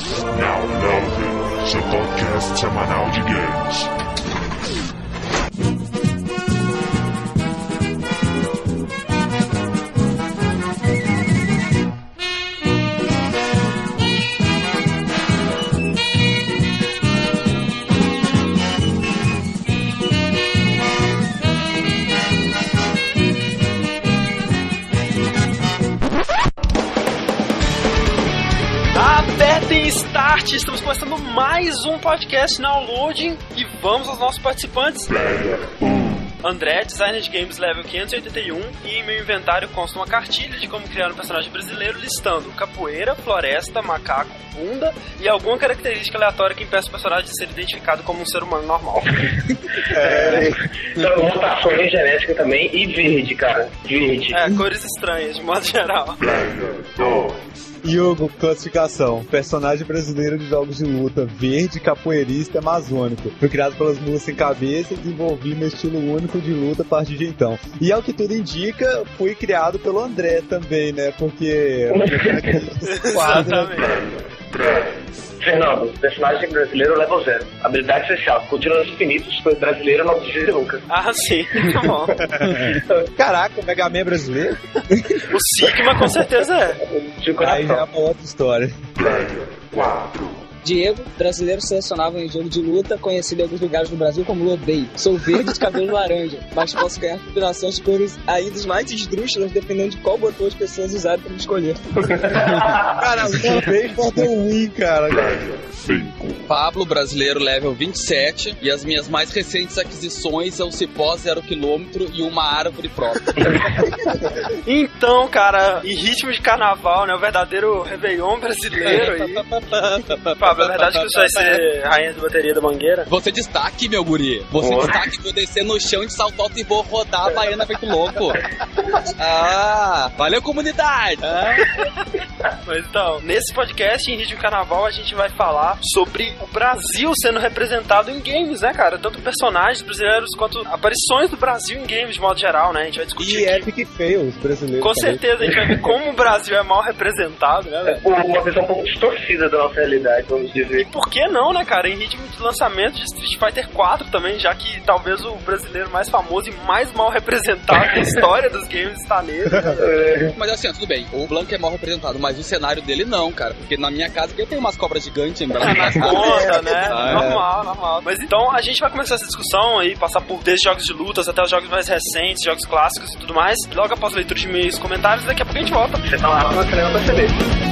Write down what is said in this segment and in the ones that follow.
Now Loading, seu podcast semanal de games. Start, estamos começando mais um podcast Now Loading e vamos aos nossos participantes. André, designer de games level 581, e em meu inventário consta uma cartilha de como criar um personagem brasileiro listando capoeira, floresta, macaco, bunda e alguma característica aleatória que impeça o personagem de ser identificado como um ser humano normal. Então, mutações genéticas também e verde, cara. Verde. Cores estranhas, de modo geral. Hugo, classificação. Personagem brasileiro de jogos de luta, verde, capoeirista, amazônico. Foi criado pelas mulas sem cabeça e desenvolvi meu estilo único de luta a partir de então. E ao que tudo indica, fui criado pelo André também, né? Porque... Fernando, personagem brasileiro level 0. Habilidade especial, continuos infinitos, foi brasileiro, não precisa nunca. Ah, sim, tá bom. Caraca, o Mega Man é brasileiro? O Sigma com certeza é. Aí já é uma outra história. Diego, brasileiro selecionável em jogo de luta, conhecido em alguns lugares do Brasil como Lodei. Sou verde de cabelo laranja, mas posso ganhar combinações de cores ainda mais esdrúxulas dependendo de qual botão as pessoas usarem pra me escolher. Cara, uma vez pode ter um win, cara. Pablo, brasileiro level 27, e as minhas mais recentes aquisições é o cipó 0 km e uma árvore própria. Então, cara, em ritmo de carnaval, né, o verdadeiro Réveillon brasileiro aí. Pablo, é verdade que você vai ser rainha de bateria da Mangueira? Você destaque, meu guri. Você destaque, vou descer no chão de salto alto e vou rodar a baiana feito louco. Ah, valeu, comunidade! Mas então, nesse podcast, em ritmo de carnaval, a gente vai falar sobre o Brasil sendo representado em games, né, cara? Tanto personagens brasileiros quanto aparições do Brasil em games, de modo geral, né? A gente vai discutir e aqui. Epic Fails brasileiros. Com certeza, a gente vai ver como o Brasil é mal representado, né, velho? Uma visão um pouco distorcida da nossa realidade, vamos dizer. E por que não, né, cara? Em ritmo de lançamento de Street Fighter 4 também, já que talvez o brasileiro mais famoso e mais mal representado da história dos games está nele. Mas assim, tudo bem, o Blanco é mal representado, mas o cenário dele não, cara. Porque na minha casa eu tenho umas cobras gigantes em Brasília. Nas contas, né? Normal. Mas então a gente vai começar essa discussão aí, passar por desde jogos de lutas até os jogos mais recentes, jogos clássicos e tudo mais. Logo após a leitura de e-mails e comentários, daqui a pouco a gente volta. Você tá lá, você não vai perceber.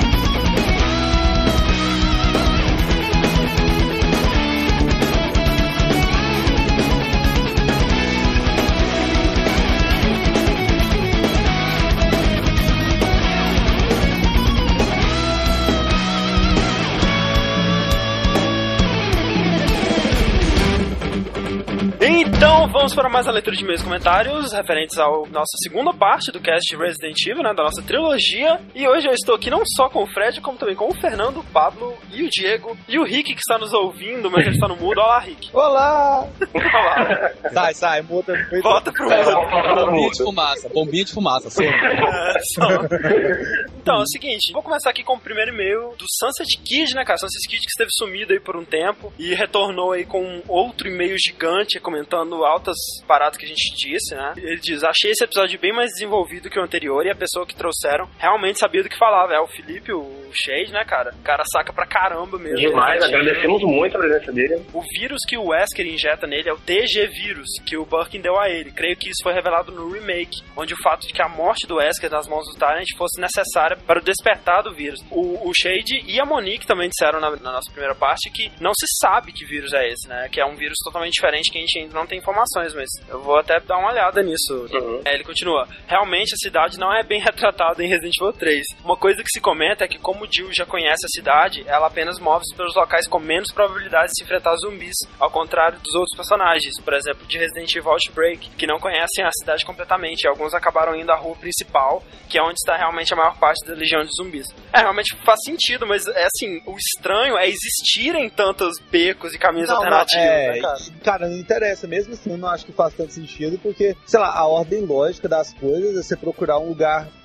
Então, vamos para mais a leitura de e-mails e comentários referentes à nossa segunda parte do cast de Resident Evil, né, da nossa trilogia. E hoje eu estou aqui não só com o Fred, como também com o Fernando, o Pablo e o Diego. E o Rick, que está nos ouvindo, mas ele está no mudo. Olá, Rick. Olá! Olá. Sai, muda. Volta pro mudo. Bombinha de fumaça, Então, é o seguinte, vou começar aqui com o primeiro e-mail do Sunset Kid, né, cara? Sunset Kid que esteve sumido aí por um tempo e retornou aí com outro e-mail gigante comentando altas paradas que a gente disse, né? Ele diz: achei esse episódio bem mais desenvolvido que o anterior e a pessoa que trouxeram realmente sabia do que falava. É o Felipe, o Shade, né, cara? O cara saca pra caramba mesmo. Demais, agradecemos muito a presença dele. O vírus que o Wesker injeta nele é o TG vírus, que o Birkin deu a ele. Creio que isso foi revelado no remake, onde o fato de que a morte do Wesker nas mãos do Tyrant fosse necessária para o despertar do vírus. O Shade e a Monique também disseram na nossa primeira parte que não se sabe que vírus é esse, né? Que é um vírus totalmente diferente que a gente ainda não tem informações, mas eu vou até dar uma olhada nisso. Ele continua: realmente a cidade não é bem retratada em Resident Evil 3. Uma coisa que se comenta é que como o Jill já conhece a cidade, ela apenas move-se pelos locais com menos probabilidade de se enfrentar zumbis, ao contrário dos outros personagens, por exemplo, de Resident Evil Outbreak, que não conhecem a cidade completamente, e alguns acabaram indo à rua principal, que é onde está realmente a maior parte da legião de zumbis. Realmente faz sentido, mas é assim, o estranho é existirem tantos becos e caminhos alternativos, né, cara? Cara, não interessa, mesmo assim eu não acho que faz tanto sentido, porque, sei lá, a ordem lógica das coisas é você procurar um lugar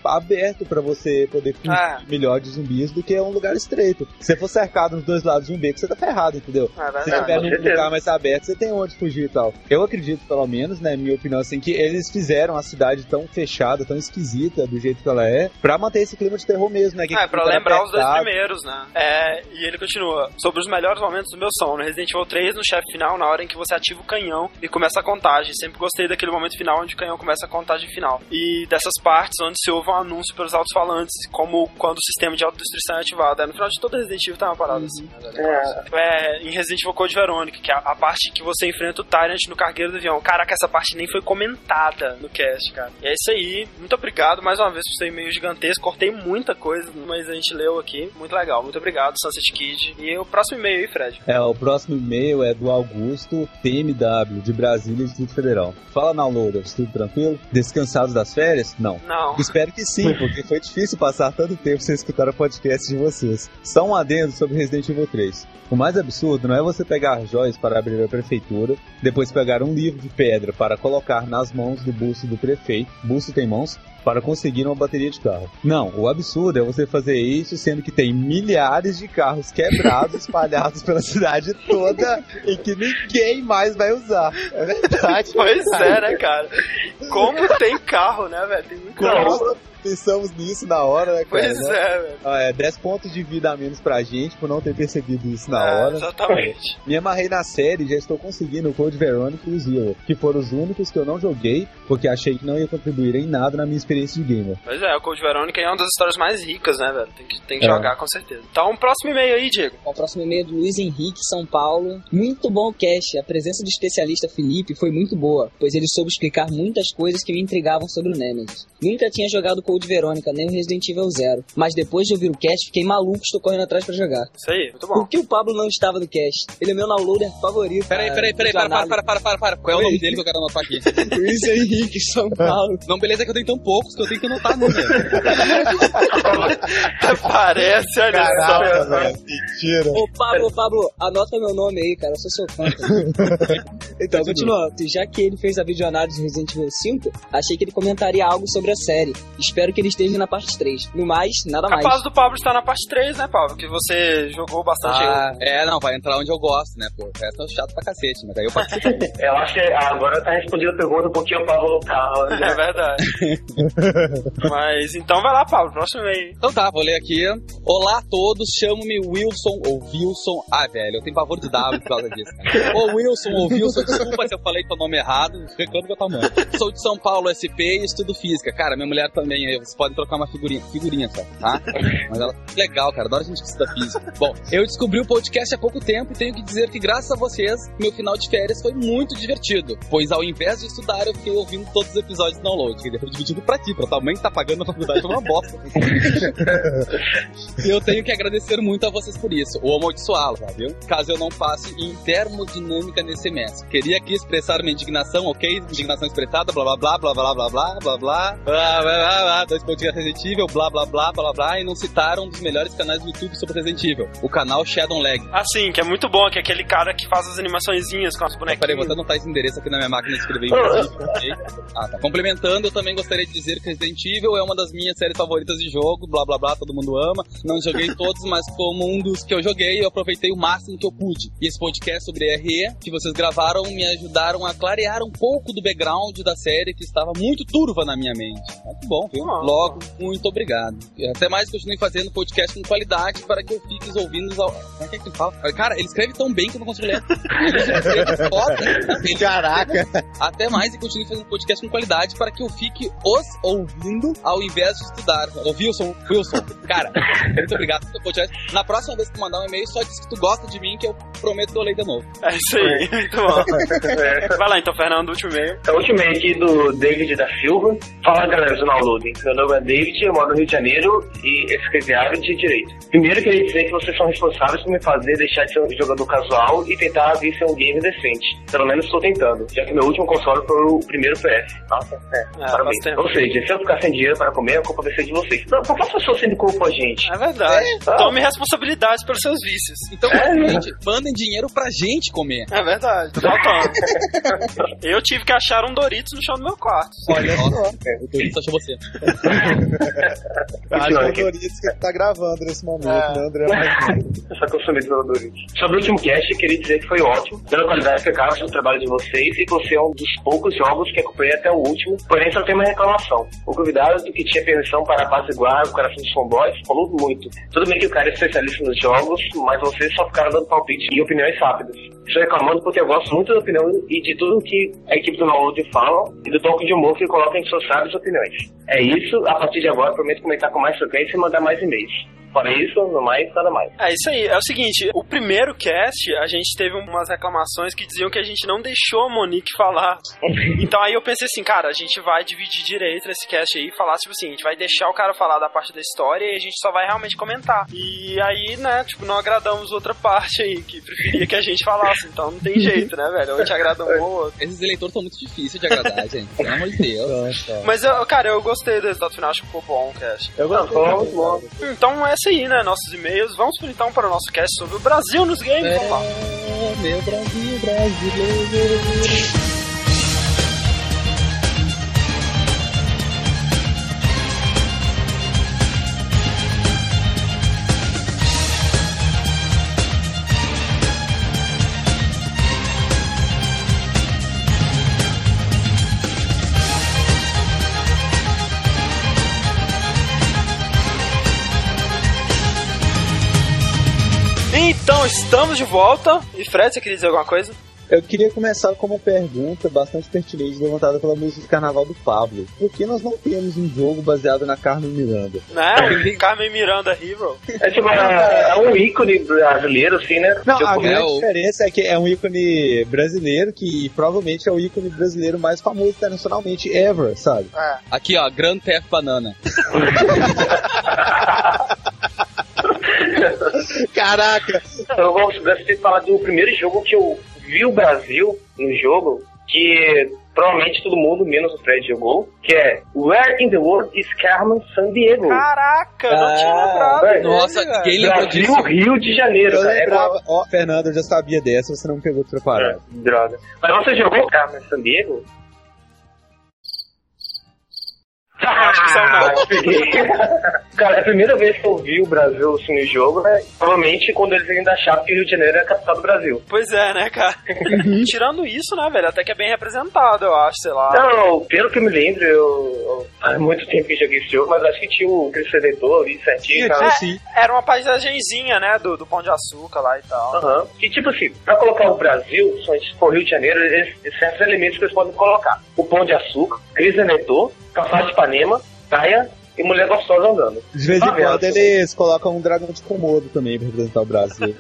aberto pra você poder fugir melhor de zumbis do que um lugar estreito. Se você for cercado nos dois lados de um beco, você tá ferrado, entendeu? Se você tiver num lugar mais aberto, você tem onde fugir e tal. Eu acredito, pelo menos, né, minha opinião, assim, que eles fizeram a cidade tão fechada, tão esquisita do jeito que ela é, pra manter esse clima de terror mesmo, né? Pra lembrar os dois primeiros, né? E ele continua. Sobre os melhores momentos do meu som, no Resident Evil 3, no chefe final, na hora em que você ativa o canhão e começa a contagem. Sempre gostei daquele momento final onde o canhão começa a contagem final. E dessas partes onde se ouve um anúncio pelos alto-falantes, como quando o sistema de autodestruição é ativado. No final de todo Resident Evil tem uma parada assim. Em Resident Evil Code Veronica, que é a parte que você enfrenta o Tyrant no cargueiro do avião. Caraca, essa parte nem foi comentada no cast, cara. E é isso aí. Muito obrigado mais uma vez por ser e-mail gigantesco. Cortei muita coisa, mas a gente leu aqui. Muito legal. Muito obrigado, Sunset Kid. E o próximo e-mail aí, Fred? O próximo e-mail é do Augusto TMW, de Brasília, Distrito Federal. Fala, downloaders, tudo tranquilo? Descansados das férias? Não. Espero que sim, porque foi difícil passar tanto tempo sem escutar o podcast de vocês. Só um adendo sobre Resident Evil 3. O mais absurdo não é você pegar joias para abrir a prefeitura, depois pegar um livro de pedra para colocar nas mãos do busto do prefeito, busto tem mãos, para conseguir uma bateria de carro. Não, o absurdo é você fazer isso sendo que tem milhares de carros quebrados espalhados pela cidade toda e que ninguém mais vai usar. É verdade. Pois é, né, cara? Como tem carro, né, velho? Tem muito carro. Pensamos nisso na hora, né, cara? Pois é, velho. 10 pontos de vida a menos pra gente por não ter percebido isso na hora. Exatamente. Me amarrei na série e já estou conseguindo o Code Veronica e o Zero, que foram os únicos que eu não joguei, porque achei que não ia contribuir em nada na minha experiência de gamer. Pois é, o Code Veronica é uma das histórias mais ricas, né, velho? Tem que jogar, com certeza. Então, próximo e-mail aí, Diego. O próximo e-mail é do Luiz Henrique, São Paulo. Muito bom o cast. A presença do especialista Felipe foi muito boa, pois ele soube explicar muitas coisas que me intrigavam sobre o Nemesis. Nunca tinha jogado Code Veronica, nem o Resident Evil 0. Mas depois de ouvir o cast, fiquei maluco, estou correndo atrás pra jogar. Isso aí, muito bom. Por que o Pablo não estava no cast? Ele é meu downloader favorito. Peraí, para. Qual é o nome dele que eu quero anotar aqui? Luiz Henrique, São Paulo. Não, beleza, que eu tenho tão poucos que eu tenho que anotar no número. Parece, olha só. Mentira. Ô, Pablo, anota meu nome aí, cara, eu sou seu fã. Então, continuando. Já que ele fez a videoanálise de Resident Evil 5, achei que ele comentaria algo sobre a série. Espero que ele esteja na parte 3. No mais, nada mais. Capaz do Pablo estar na parte 3, né, Pablo? Que você jogou bastante. Não, vai entrar onde eu gosto, né, pô. O resto é chato pra cacete, mas aí eu participo. Eu acho que agora tá respondendo a pergunta porque o Pablo tá... É verdade. Mas, então vai lá, Pablo, próximo e-mail. Então tá, vou ler aqui. Olá a todos, chamo-me Wilson ou Wilson. Velho, eu tenho pavor de W por causa disso, cara. Ô Wilson ou Wilson, desculpa se eu falei teu nome errado, reclamo que eu tô mano. Sou de São Paulo, SP e estudo física. Cara, minha mulher também, vocês podem trocar uma figurinha só, tá? Mas ela é legal, cara, adoro a gente que estuda física. Bom, eu descobri o podcast há pouco tempo e tenho que dizer que graças a vocês, meu final de férias foi muito divertido, pois ao invés de estudar, eu fiquei ouvindo todos os episódios de download, que foi dividido pra ti, pra tua mãe que tá pagando a faculdade, foi uma bosta. E eu tenho que agradecer muito a vocês por isso, ou amaldiçoá-lo, tá, viu? Caso eu não passe em termodinâmica nesse semestre. Queria aqui expressar minha indignação, ok? Indignação expressada, blá blá blá, blá blá blá blá, blá blá blá, 2 pontinhos Resident Evil, blá blá blá, blá blá, e não citaram um dos melhores canais do YouTube sobre Resident Evil, o canal Shadowlag. Sim, que é muito bom, que é aquele cara que faz as animaçõezinhas com as bonequinhas. Peraí, vou até anotar esse endereço aqui na minha máquina de escrever em ok? Tá. Complementando, eu também gostaria de dizer que Resident Evil é uma das minhas séries favoritas de jogo, blá blá blá, todo mundo ama. Não joguei todos, mas como um dos que eu joguei, eu aproveitei o máximo que eu pude. E esse podcast sobre RE, que vocês gravaram, me ajudaram a clarear um pouco do background da série, que estava muito turva na minha mente. Muito bom, viu? Logo, muito obrigado. Até mais, continue fazendo podcast com qualidade para que eu fique ouvindo... Como é que ele fala? Cara, ele escreve tão bem que eu não consigo ler. Ele escreve foda. Caraca! Até mais, e continue fazendo podcast com qualidade para que eu fique os ouvindo ao invés de estudar. Ô, Wilson, cara, muito obrigado pelo podcast. Na próxima vez que tu mandar um e-mail, só diz que tu gosta de mim, que eu prometo que eu leio de novo. É isso aí, muito bom. Vai lá então, Fernando, último e-mail. O último e-mail aqui do David da Silva. Fala, galera do downloading. Meu nome é David, eu moro no Rio de Janeiro e escreviário de Direito. Primeiro, queria dizer que vocês são responsáveis por me fazer deixar de ser um jogador casual e tentar vir ser um game decente. Pelo menos estou tentando, já que meu último console foi o primeiro PS. Nossa, parabéns. Ou seja, se eu ficar sem dinheiro para comer, a culpa vai ser de vocês. Não, por que as pessoas sempre culpam a gente? É verdade. Tome responsabilidade pelos seus vícios. Então, gente, mandem tem dinheiro pra gente comer. É verdade, tá faltando. Eu tive que achar um Doritos no chão do meu quarto. Olha só, o Doritos achou você. Acho que é o Doritos que tá gravando nesse momento, né, André? Eu só consumi pelo Doritos. Sobre o último cast, eu queria dizer que foi ótimo. Pela qualidade que eu acho do trabalho de vocês, e você é um dos poucos jogos que acompanhei até o último, porém só tem uma reclamação. O convidado que tinha permissão para apaziguar o coração dos fanboys falou muito. Tudo bem que o cara é especialista nos jogos, mas vocês só ficaram dando palpite e opiniões rápidas. Estou reclamando porque eu gosto muito da opinião e de tudo que a equipe do Download fala e do toque de humor que coloca em suas sábias opiniões. É isso, a partir de agora prometo comentar com mais frequência e mandar mais e-mails. Fora isso, no mais, nada mais. É isso aí, é o seguinte, o primeiro cast, a gente teve umas reclamações que diziam que a gente não deixou a Monique falar. Então aí eu pensei assim, cara, a gente vai dividir direito nesse cast aí e falar, tipo assim, a gente vai deixar o cara falar da parte da história e a gente só vai realmente comentar. E aí, né, tipo, não agradamos outra parte aí, que preferia que a gente falasse, então não tem jeito, né, velho? Ou a gente agrada um ou outro. Esses eleitores são muito difíceis de agradar, gente. Pelo amor de Deus. Mas, cara, eu gostei do resultado final, acho que ficou bom o cast. Eu gostei. Bom. Então é isso aí, né, nossos e-mails. Vamos então para o nosso cast sobre o Brasil nos games, vamos lá. Meu Brasil brasileiro. Então, estamos de volta. E Fred, você queria dizer alguma coisa? Eu queria começar com uma pergunta bastante pertinente levantada pela música de Carnaval do Pablo. Por que nós não temos um jogo baseado na Carmen Miranda? Né? Carmen Miranda Hero. É tipo, é um ícone brasileiro, assim, né? Não, tipo, a grande diferença é que é um ícone brasileiro que provavelmente é o ícone brasileiro mais famoso internacionalmente ever, sabe? É. Aqui, ó, Grand Theft Banana. Caraca! Eu gosto de falar do primeiro jogo que eu vi o Brasil no jogo, que provavelmente todo mundo, menos o Fred, jogou, que é Where in the World is Carmen Sandiego? Caraca, eu não tinha lembrado. Nossa, ninguém lembrou disso. Brasil, Rio de Janeiro, Eu cara. lembrava, ó, Fernando, eu já sabia dessa, você não me pegou preparado. Droga. Mas você jogou Carmen Sandiego? Acho que são não. Peguei. Cara, é a primeira vez que eu vi o Brasil assim, no jogo, né? Provavelmente quando eles ainda achavam que o Rio de Janeiro é a capital do Brasil. Pois é, né, cara? Tirando isso, né, velho? Até que é bem representado, eu acho, sei lá. Não, pelo que eu me lembro, eu faz muito tempo que joguei esse jogo, mas acho que tinha o Cristo Redentor ali certinho. Sim. Era uma paisagenzinha, né, do Pão de Açúcar lá e tal. Aham. E tipo assim, pra colocar o Brasil, se a gente for Rio de Janeiro, certos elementos que eles podem colocar. O Pão de Açúcar, Cristo Redentor, Calçado de Ipanema, praia e mulher gostosa andando. De vez em quando eles colocam um dragão de Komodo também pra representar o Brasil.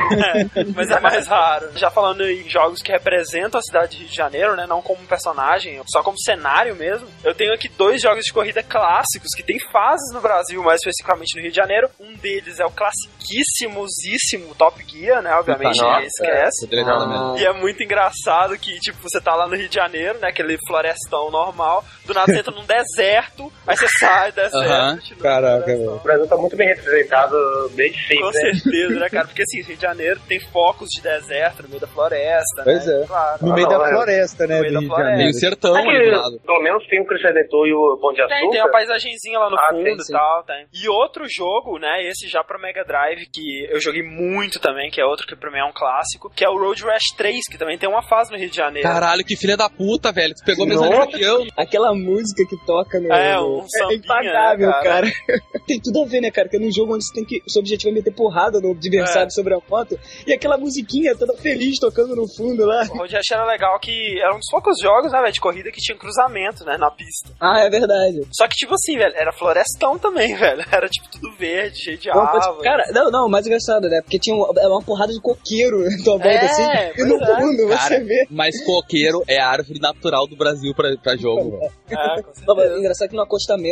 Mas é mais raro. Já falando em jogos que representam a cidade de Rio de Janeiro, né, não como personagem, só como cenário mesmo, eu tenho aqui 2 jogos de corrida clássicos que tem fases no Brasil, mais especificamente no Rio de Janeiro. Um deles é o classiquíssimosíssimo Top Gear, né, obviamente, ninguém esquece. E é muito engraçado que, tipo, você tá lá no Rio de Janeiro, né, aquele florestão normal, do nada você entra num deserto, aí você sai do deserto. Caraca, O Brasil tá muito bem representado desde sempre, Com certeza, né, cara? Porque assim, Rio de Janeiro tem focos de deserto no meio da floresta, Pois né? é. Claro. No meio da floresta, né, No meio do da Rio de floresta. Tem Janeiro. o sertão ali do lado. Pelo menos tem o Cristo Redentor e o Pão de Açúcar. Tem uma paisagenzinha lá no fundo tem, e sim. tal, tem. E outro jogo, né, esse já pro Mega Drive, que eu joguei muito também, que é outro que pra mim é um clássico, que é o Road Rash 3, que também tem uma fase no Rio de Janeiro. Caralho, que filha da puta, velho. Tu pegou a mesma Nossa. coisa que eu. Aquela música que toca no... Um sambinha, impagável, né, cara. Tem tudo a ver, né, cara? Que é num jogo onde você tem que... O seu objetivo é meter porrada no adversário sobre a moto. E aquela musiquinha toda feliz tocando no fundo lá. O Road Rash era legal que era um dos poucos jogos, né, velho, de corrida que tinha cruzamento, né, na pista. Ah, é verdade. Só que, tipo assim, velho, era florestão também, velho. Era, tipo, tudo verde, cheio de árvore. Cara, não, mais engraçado, né? Porque tinha uma porrada de coqueiro na tua volta, assim. E no fundo, você vê. Mas coqueiro é a árvore natural do Brasil pra jogo. Com Não, mas engraçado que no acostamento, assim, da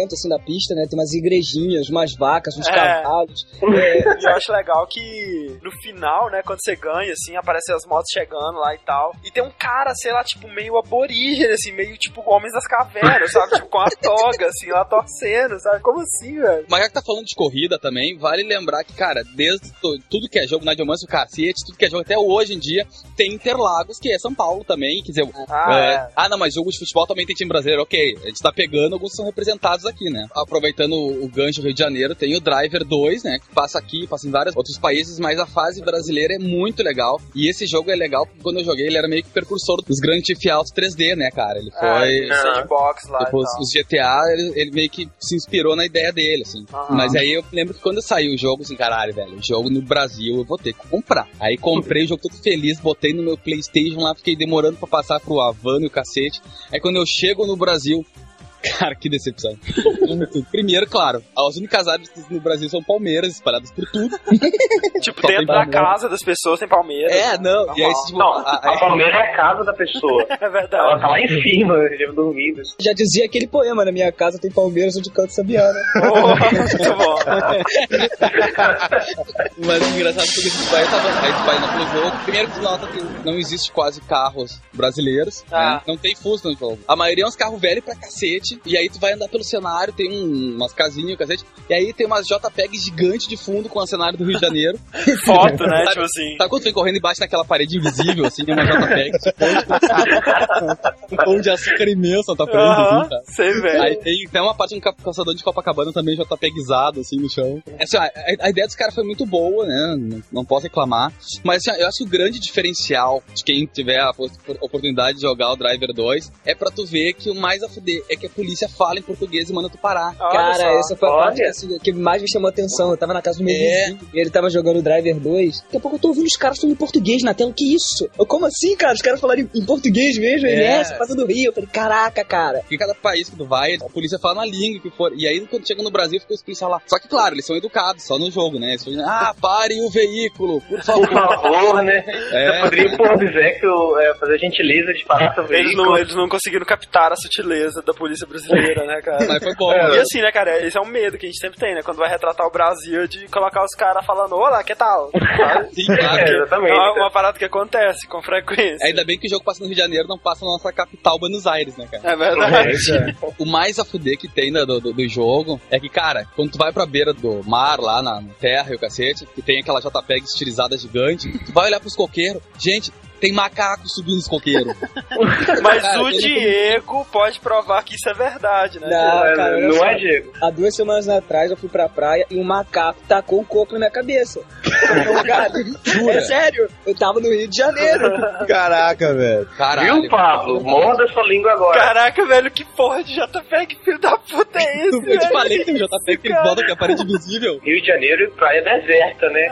pista, né? Tem umas igrejinhas, umas vacas, uns cavalos. E eu acho legal que no final, né, quando você ganha, assim, aparecem as motos chegando lá e tal. E tem um cara, sei lá, tipo, meio aborígene, assim, meio tipo Homens das Cavernas, sabe? Tipo, com a toga, assim, lá torcendo, sabe? Como assim, velho? Mas já que tá falando de corrida também, vale lembrar que, cara, desde tudo que é jogo, Nadiomancio, cacete, tudo que é jogo até hoje em dia, tem Interlagos, que é São Paulo também, quer dizer... não, mas jogo de futebol também tem time brasileiro, ok. A gente tá pegando alguns que são representados aqui, né? Aproveitando o gancho Rio de Janeiro, tem o Driver 2, né? Que passa aqui, passa em vários outros países, mas a fase brasileira é muito legal. E esse jogo é legal porque quando eu joguei, ele era meio que precursor dos Grand Theft Auto 3D, né, cara? Ele foi... sandbox lá depois, os GTA, ele meio que se inspirou na ideia dele, assim. Mas aí eu lembro que quando saiu o jogo, assim, caralho, velho, o jogo no Brasil eu vou ter que comprar. Aí comprei o jogo todo feliz, botei no meu PlayStation lá, fiquei demorando pra passar pro Havana e o cacete. Aí quando eu chego no Brasil, cara, que decepção. Primeiro, claro, as únicas árbitros no Brasil são palmeiras, espalhadas por tudo. Tipo, dentro da casa das pessoas tem palmeiras. E aí, tipo, a palmeira é a casa da pessoa. É verdade. Ela tá lá em cima, dormindo. Já dizia aquele poema, na minha casa tem palmeiras onde canto sabiana. Muito bom. Mas o engraçado é que a gente vai no jogo. Primeiro que nota que não existe quase carros brasileiros, né? Não tem Fusca no jogo. A maioria é uns carros velhos pra cacete. E aí tu vai andar pelo cenário, tem umas casinhas, cacete. E aí tem umas JPEG gigantes de fundo com o cenário do Rio de Janeiro. Foto, né? Tipo assim. Sabe quando tu vem correndo embaixo naquela parede invisível, assim, tem uma JPEG um pão de açúcar imenso na tua frente, assim, tá? Sei, velho. Aí tem uma parte de um caçador de Copacabana também JPEgizado, assim, no chão. Assim, a ideia dos caras foi muito boa, né? Não posso reclamar. Mas assim, eu acho que o grande diferencial de quem tiver a oportunidade de jogar o Driver 2 é pra tu ver que o mais a fuder é que a polícia fala em português e manda tu parar. Cara, essa foi a parte que mais me chamou a atenção. Eu tava na casa do meu vizinho e ele tava jogando o Driver 2. Daqui a pouco eu tô ouvindo os caras falando em português na tela. Que isso? Como assim, cara? Os caras falaram em português mesmo? Essa passa do Rio. Eu falei, caraca, cara. Em cada país que tu vai, a polícia fala na língua que for. E aí, quando chega no Brasil, fica os policiais lá. Só que, claro, eles são educados, só no jogo, né? Eles falam, pare o veículo, por favor. Por favor, né? Você poderia, por obséquio, fazer a gentileza de parar o veículo. Eles não conseguiram captar a sutileza da polícia brasileira, né, cara? Mas foi bom. E assim, né, cara, esse é um medo que a gente sempre tem, né? Quando vai retratar o Brasil, de colocar os caras falando, olá, que tal? Sim, claro. Exatamente. É uma parada que acontece com frequência. Ainda bem que o jogo passa no Rio de Janeiro, não passa na nossa capital, Buenos Aires, né, cara? É verdade. O mais a fuder que tem do jogo é que, cara, quando tu vai pra beira do mar, lá na terra e o cacete, que tem aquela JPEG estilizada gigante, tu vai olhar pros coqueiros, gente, tem macaco subindo nos coqueiros. Mas cara, o Diego pode provar que isso é verdade, né? Não é, Diego. Há 2 semanas atrás eu fui pra praia e um macaco tacou um coco na minha cabeça. É sério, eu tava no Rio de Janeiro. Caraca, velho. Caralho. Viu, Pablo? Morda sua língua agora. Caraca, velho, que porra de JPEG, filho da puta é esse, Eu te falei que tem um JPEG que eles botam que é a parede invisível. Rio de Janeiro e praia deserta, né?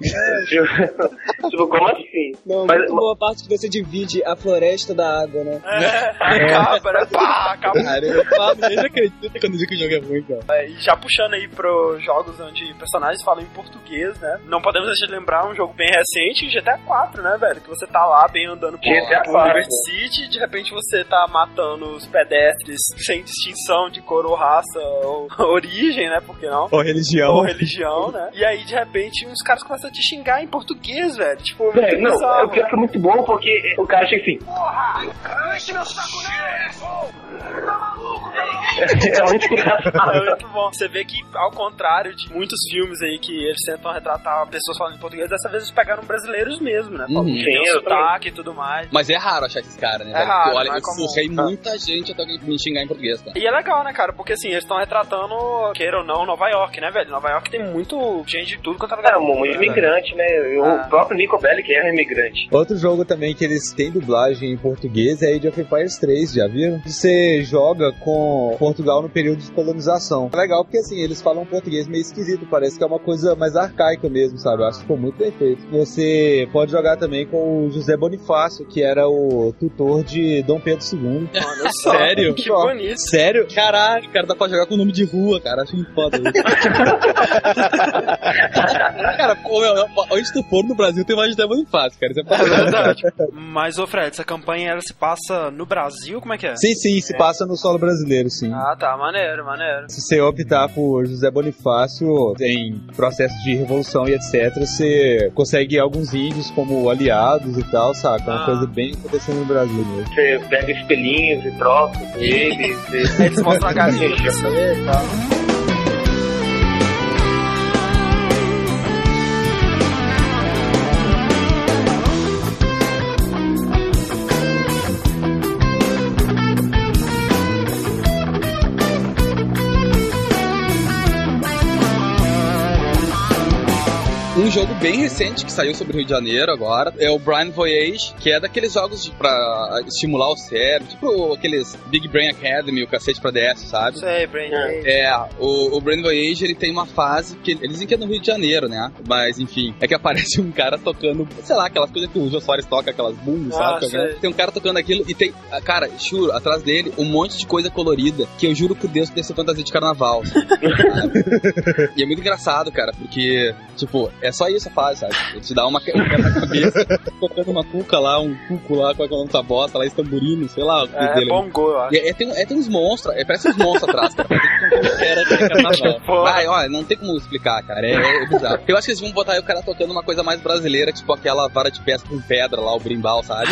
Tipo, como assim? Não, mas, muito boa parte que você divide a floresta da água, né? Acaba, né? Acaba. Cara, eu não acredito quando eu digo que o jogo é ruim, cara. E já puxando aí pros jogos onde personagens falam em português, né? Não podemos deixar de lembrar um jogo bem recente, GTA 4, né, velho? Que você tá lá bem andando por Liberty City, de repente você tá matando os pedestres sem distinção de cor ou raça ou origem, né? Por que não? Ou religião. Ou religião, né? E aí, de repente, uns caras começam a te xingar em português, velho. Tipo, não, o que é muito bom porque o cara chega assim. Porra! Enche meu saco nele! Tá maluco, É muito engraçado. É muito bom. Você vê que, ao contrário de muitos filmes aí que eles tentam retratar pessoas falando em português, dessa vez eles pegaram brasileiros mesmo, né? Tem o sotaque e tudo mais. Mas é raro achar esses caras, né? É raro, olha, eu surrei muita gente até me xingar em português, tá? E é legal, né, cara? Porque assim, eles estão retratando, queira ou não, Nova York, né, velho? Nova York tem muito gente de tudo quanto é lugar. Muito imigrante, né? O próprio Nico Bellic que é um imigrante. Outro jogo também que eles têm dublagem em português é Age of Empires 3, já viram? Você joga com Portugal no período de colonização. É legal porque assim, eles falam um português meio esquisito, parece que é uma coisa mais arcaica mesmo, sabe? Eu acho que ficou muito bem feito. Você pode jogar também com o José Bonifácio, que era o tutor de Dom Pedro II. Olha só, sério? Que bonito. Sério? Caralho, cara, dá pra jogar com o nome de rua, cara. Acho muito foda isso. Cara, onde tu for no Brasil tem mais José Bonifácio, cara. Isso é verdade. Mas, ô Fred, essa campanha ela se passa no Brasil? Como é que é? Sim, se passa no solo brasileiro, sim. Ah, tá, maneiro. Se você optar por José Bonifácio em processo de revolução e etc, você consegue alguns índios como aliados e tal, saca? É uma coisa bem acontecendo no Brasil mesmo. Você pega espelhinhos e troca com eles. Eles mostram a galinha pra você e tal. Um jogo bem recente que saiu sobre o Rio de Janeiro agora é o Brain Voyage, que é daqueles jogos pra estimular o cérebro, tipo aqueles Big Brain Academy, o cacete pra DS, sabe? Sei, Brain Voyage. O Brain Voyage, ele tem uma fase que eles dizem que é no Rio de Janeiro, né? Mas enfim, é que aparece um cara tocando, sei lá, aquelas coisas que o Jô Soares toca, aquelas booms, sabe? Tem um cara tocando aquilo e tem, cara, juro, atrás dele um monte de coisa colorida que eu juro por Deus que deve ser fantasia de carnaval. E é muito engraçado, cara, porque, tipo, é só isso a fase, sabe? Ele te dá uma quebra na cabeça, tocando uma cuca lá, um cuco lá, com a nome da bosta, lá, estamburino, sei lá. Bongo, eu acho. Tem uns monstros, parece uns monstros atrás, cara. Olha, não tem como explicar, cara. É bizarro. Eu acho que eles vão botar aí o cara tocando uma coisa mais brasileira, tipo aquela vara de pesca com pedra lá, o brimbal, sabe?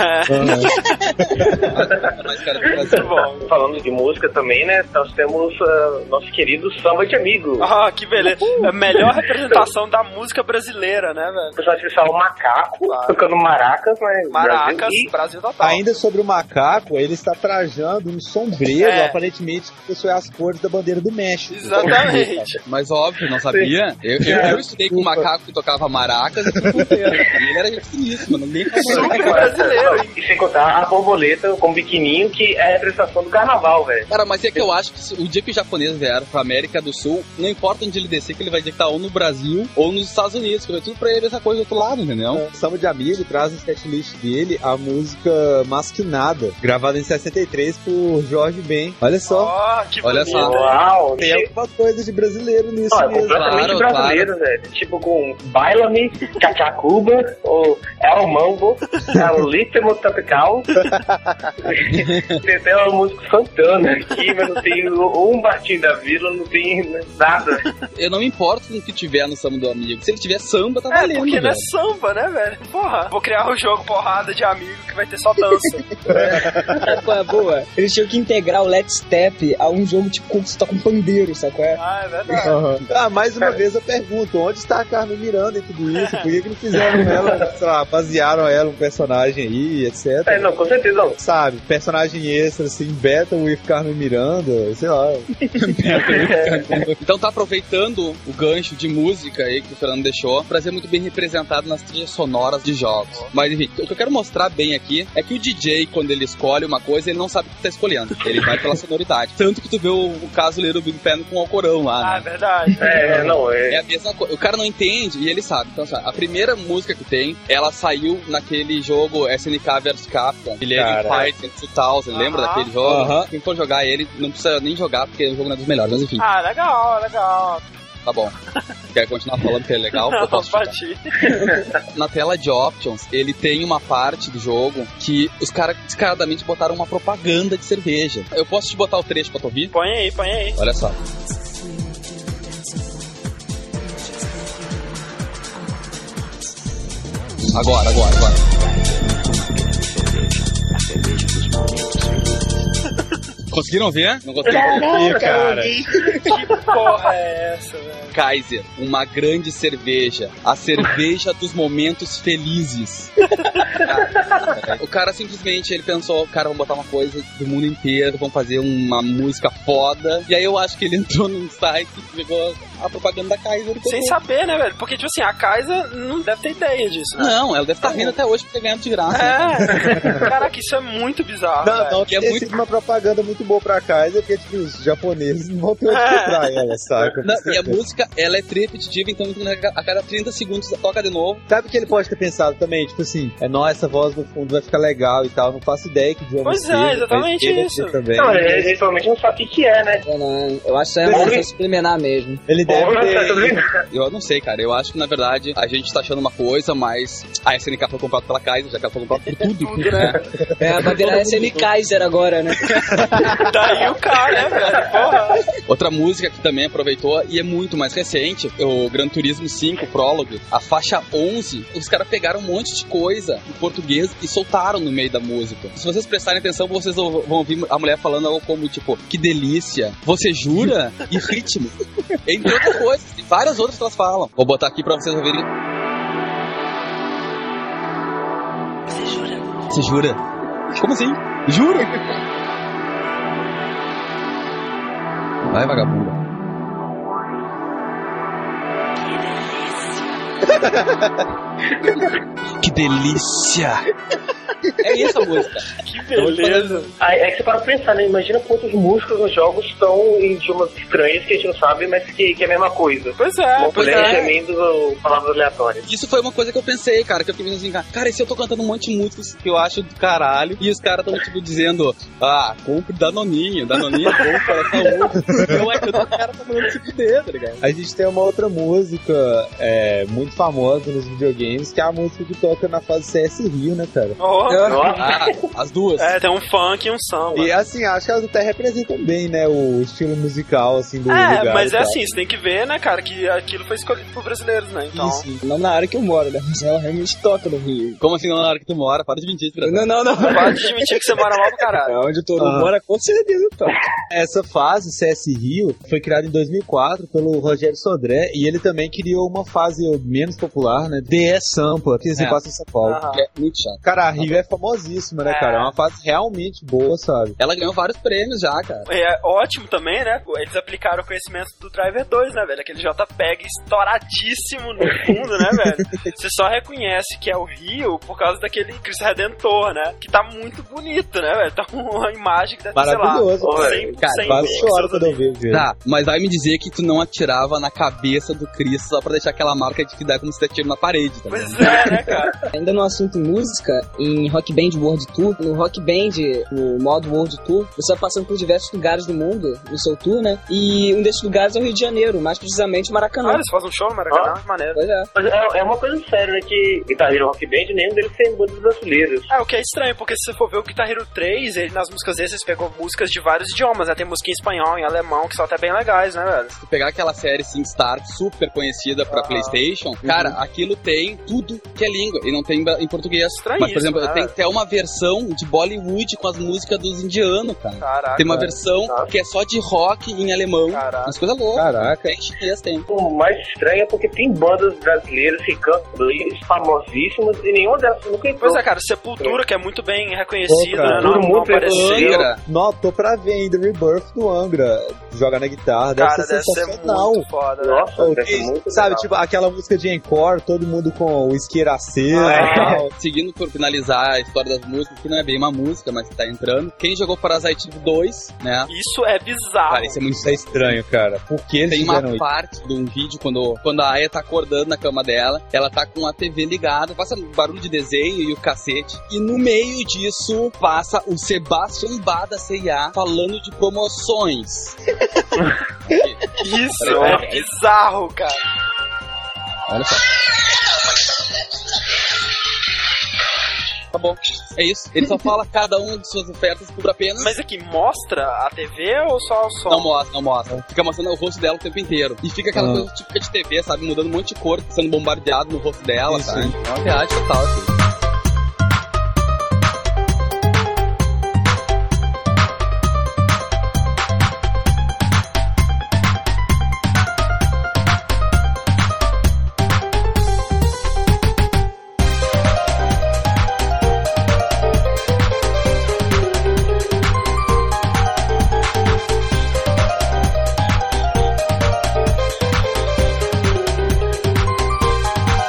Mais cara do Brasil. Bom, falando de música também, né? Nós temos nosso querido Samba de Amigo. Ah, que beleza. A melhor representação da música brasileira, né, velho? O pessoal acessar o macaco, tocando maracas, mas maracas, Brasil total. Ainda sobre o macaco, ele está trajando um sombreiro, aparentemente, que possui as cores da bandeira do México. Exatamente. Mas óbvio, não sabia. Eu estudei com um macaco que tocava maracas e ele era gente finíssima, ninguém falou brasileiro. E sem contar a borboleta com o biquininho, que é a representação do carnaval, velho. Cara, mas é que eu acho que o dia que o japonês vier pra América do Sul, não importa onde ele descer, que ele vai dizer que tá ou no Brasil ou nos Estados Unidos, que é tudo pra ele essa coisa do outro lado, entendeu? O Samba de Amigo traz no setlist dele a música Masquinada, gravada em 63 por Jorge Ben. Olha só. Que olha bonito. só. Uau, tem alguma coisa de brasileiro nisso mesmo. Completamente brasileiro, velho. Tipo com Baila-me, Cachacuba, ou El Mambo, El Ritmo Tropical. Tem até uma música Santana aqui, mas não tem um Martim da Vila, não tem nada. Eu não me importo com o que tiver no Samba do Amigo. Se ele tiver samba, tá valendo, porque velho. não é samba, né, velho? Porra, vou criar um jogo porrada de amigo que vai ter só dança. Sabe qual é a boa? Eles tinham que integrar o Let's Step a um jogo tipo que você toca um pandeiro, sabe qual é? Ah, é verdade. Mais uma vez eu pergunto, onde está a Carmen Miranda e tudo isso? Por que não fizeram ela, sei lá, basearam ela um personagem aí, etc? Não, com certeza não. Sabe, personagem extra, assim, Battle with Carmen Miranda, sei lá. Então tá aproveitando o gancho de música aí que o Fernando deixou, pra ser muito bem representado nas trilhas sonoras de jogos. Mas enfim, o que eu quero mostrar bem aqui é que o DJ, quando ele escolhe uma coisa, ele não sabe o que tá escolhendo. Ele vai pela sonoridade. Tanto que tu vê o caso Little Big Pen com o Alcorão lá, né? Ah, é verdade. É a mesma coisa. O cara não entende e ele sabe. Então, sabe, a primeira música que tem, ela saiu naquele jogo SNK vs Capcom, Living Fight 2000, lembra daquele jogo? Quem for jogar ele, não precisa nem jogar, porque o jogo não é dos melhores, mas enfim. Ah, legal. Tá bom. Quer continuar falando que é legal? Eu posso Na tela de options, ele tem uma parte do jogo que os caras descaradamente botaram uma propaganda de cerveja. Eu posso te botar o trecho pra tu ouvir? Põe aí. Olha só. Agora. Conseguiram ver? Não conseguiram ver, cara. Que porra é essa, velho? Kaiser, uma grande cerveja. A cerveja dos momentos felizes. O cara simplesmente, ele pensou, cara, vamos botar uma coisa do mundo inteiro, vamos fazer uma música foda. E aí eu acho que ele entrou num site e pegou a propaganda da Kaiser. Sem saber, né, velho? Porque, tipo assim, a Kaiser não deve ter ideia disso, né? Não, ela deve estar rindo até hoje porque ganhando de graça. Caraca, isso é muito bizarro, Não, que é muito uma propaganda muito boa pra Kaiser, porque tipo, os japoneses não vão ter onde comprar ela, saca? E a música, ela é repetitiva, então a cada 30 segundos toca de novo. Sabe o que ele pode ter pensado também? Tipo assim, não, essa voz no fundo vai ficar legal e tal. Não faço ideia que idioma Pois é, exatamente isso. Também. Não, ele eventualmente não sabe o que é, né? Eu acho que é uma coisa subliminar mesmo. Ele deve ter... Eu não sei, cara. Eu acho que, na verdade, a gente tá achando uma coisa, mas a SNK foi comprada pela Kaiser, já que ela foi comprada por tudo. né? Vai virar SN Kaiser agora, né? Daí o cara, né, velho? Porra. Outra música que também aproveitou, e é muito mais recente, o Gran Turismo 5 Prólogo, a faixa 11, os caras pegaram um monte de coisa em português e soltaram no meio da música. Se vocês prestarem atenção, vocês vão ouvir a mulher falando algo como, tipo, que delícia, você jura? E ritmo. Entre outras coisas, e várias outras que elas falam. Vou botar aqui pra vocês ouvirem. Você jura? Você jura? Como assim? Jura? Vai, vagabunda. Que delícia! É isso a música. Que beleza. É que você para pensar, né? Imagina quantas músicas nos jogos estão em idiomas estranhos que a gente não sabe, mas que é a mesma coisa. Pois é, pois é. Gemendo palavras aleatórias. Isso foi uma coisa que eu pensei, cara, que eu fiquei pensando assim, cara, e se eu tô cantando um monte de músicas que eu acho do caralho, e os caras tão, tipo, dizendo, compre Danoninho é bom para a saúde. Então é que o cara tá falando se fuder, tá ligado? A gente tem uma outra música muito famosa nos videogames, que é a música que toca na fase CS Rio, né, cara? As duas. Tem um funk e um samba. E assim, acho que elas até representam bem, né, o estilo musical, assim, do lugar. Mas é assim, você tem que ver, né, cara, que aquilo foi escolhido por brasileiros, né, então... Isso, não na área que eu moro, né, mas ela realmente toca no Rio. Como assim não na área que tu mora? Para de mentir, Não. Para de mentir que você mora mal pro caralho. Onde todo mundo mora, com certeza toca. Essa fase, CS Rio, foi criada em 2004 pelo Rogério Sodré, e ele também criou uma fase menos popular, né, DS Sampa, que se passa em São Paulo. É muito chato. Cara, a Rio é famosíssima, né, cara? É uma fase realmente boa, sabe? Ela ganhou vários prêmios já, cara. É ótimo também, né? Eles aplicaram o conhecimento do Driver 2, né, velho? Aquele JPEG estouradíssimo no fundo, né, velho? Você só reconhece que é o Rio por causa daquele Cristo Redentor, né? Que tá muito bonito, né, velho? Tá uma imagem que deve ser, sei lá... Maravilhoso, cara. Quase choro quando eu vejo. Tá, mas vai me dizer que tu não atirava na cabeça do Cristo só pra deixar aquela marca de que dá como se tu atira na parede, tá ligado? Pois é, né, cara? Ainda no assunto música, em Rock Band World Tour, no Rock Band, no modo World Tour, você vai passando por diversos lugares do mundo no seu tour, né? E um desses lugares é o Rio de Janeiro, mais precisamente Maracanã. Eles fazem um show no Maracanã, maneiro. Pois é. Mas é uma coisa séria, né? Que Guitar Hero Rock Band, nenhum deles tem bandas brasileiras. O que é estranho, porque se você for ver o Guitar Hero 3, ele nas músicas desses pegou músicas de vários idiomas, né? Tem música em espanhol, em alemão, que são até bem legais, né, velho? Se pegar aquela série SingStar, super conhecida pra PlayStation, cara, aquilo tem tudo que é língua, e não tem em português. Estranho. Mas, por exemplo, né, tem até uma versão de Bollywood com as músicas dos indianos, cara. Caraca. Tem uma versão que é só de rock em alemão. Caraca. Umas coisas loucas. Caraca. Tem chinês, tem. O mais estranho é porque tem bandas brasileiras que cantam inglês famosíssimas e nenhuma delas nunca entrou. Pois é, cara, Sepultura, que é muito bem reconhecida, Pô, cara, né? Não muito apareceu. Angra. Não, tô pra ver ainda o Rebirth do Angra. Jogar na guitarra, deve Cara, ser deve ser sensacional. muito foda, né? Nossa, deve ser muito Sabe, legal. tipo, aquela música de encore, todo mundo com o isqueiraceiro e tal. Seguindo por finalizar a história das músicas, que não é bem uma música, mas tá entrando. Quem jogou Parasite Eve 2, né? Isso é bizarro. Cara, isso é muito Isso é estranho, cara. Por que eles Tem uma fizeram isso? parte de um vídeo quando a Aya tá acordando na cama dela, ela tá com a TV ligada, passa barulho de desenho e o cacete, e no meio disso passa o Sebastian Bach da C&A falando de promoções. Isso é bizarro, cara. Olha só. Tá bom, é isso. Ele só fala cada uma de suas ofertas por apenas... Mas aqui, mostra a TV ou só o som? Não mostra. Fica mostrando o rosto dela o tempo inteiro. E fica aquela coisa típica de TV, sabe? Mudando um monte de cor, sendo bombardeado no rosto dela, Isso, sabe? É uma viagem total, assim.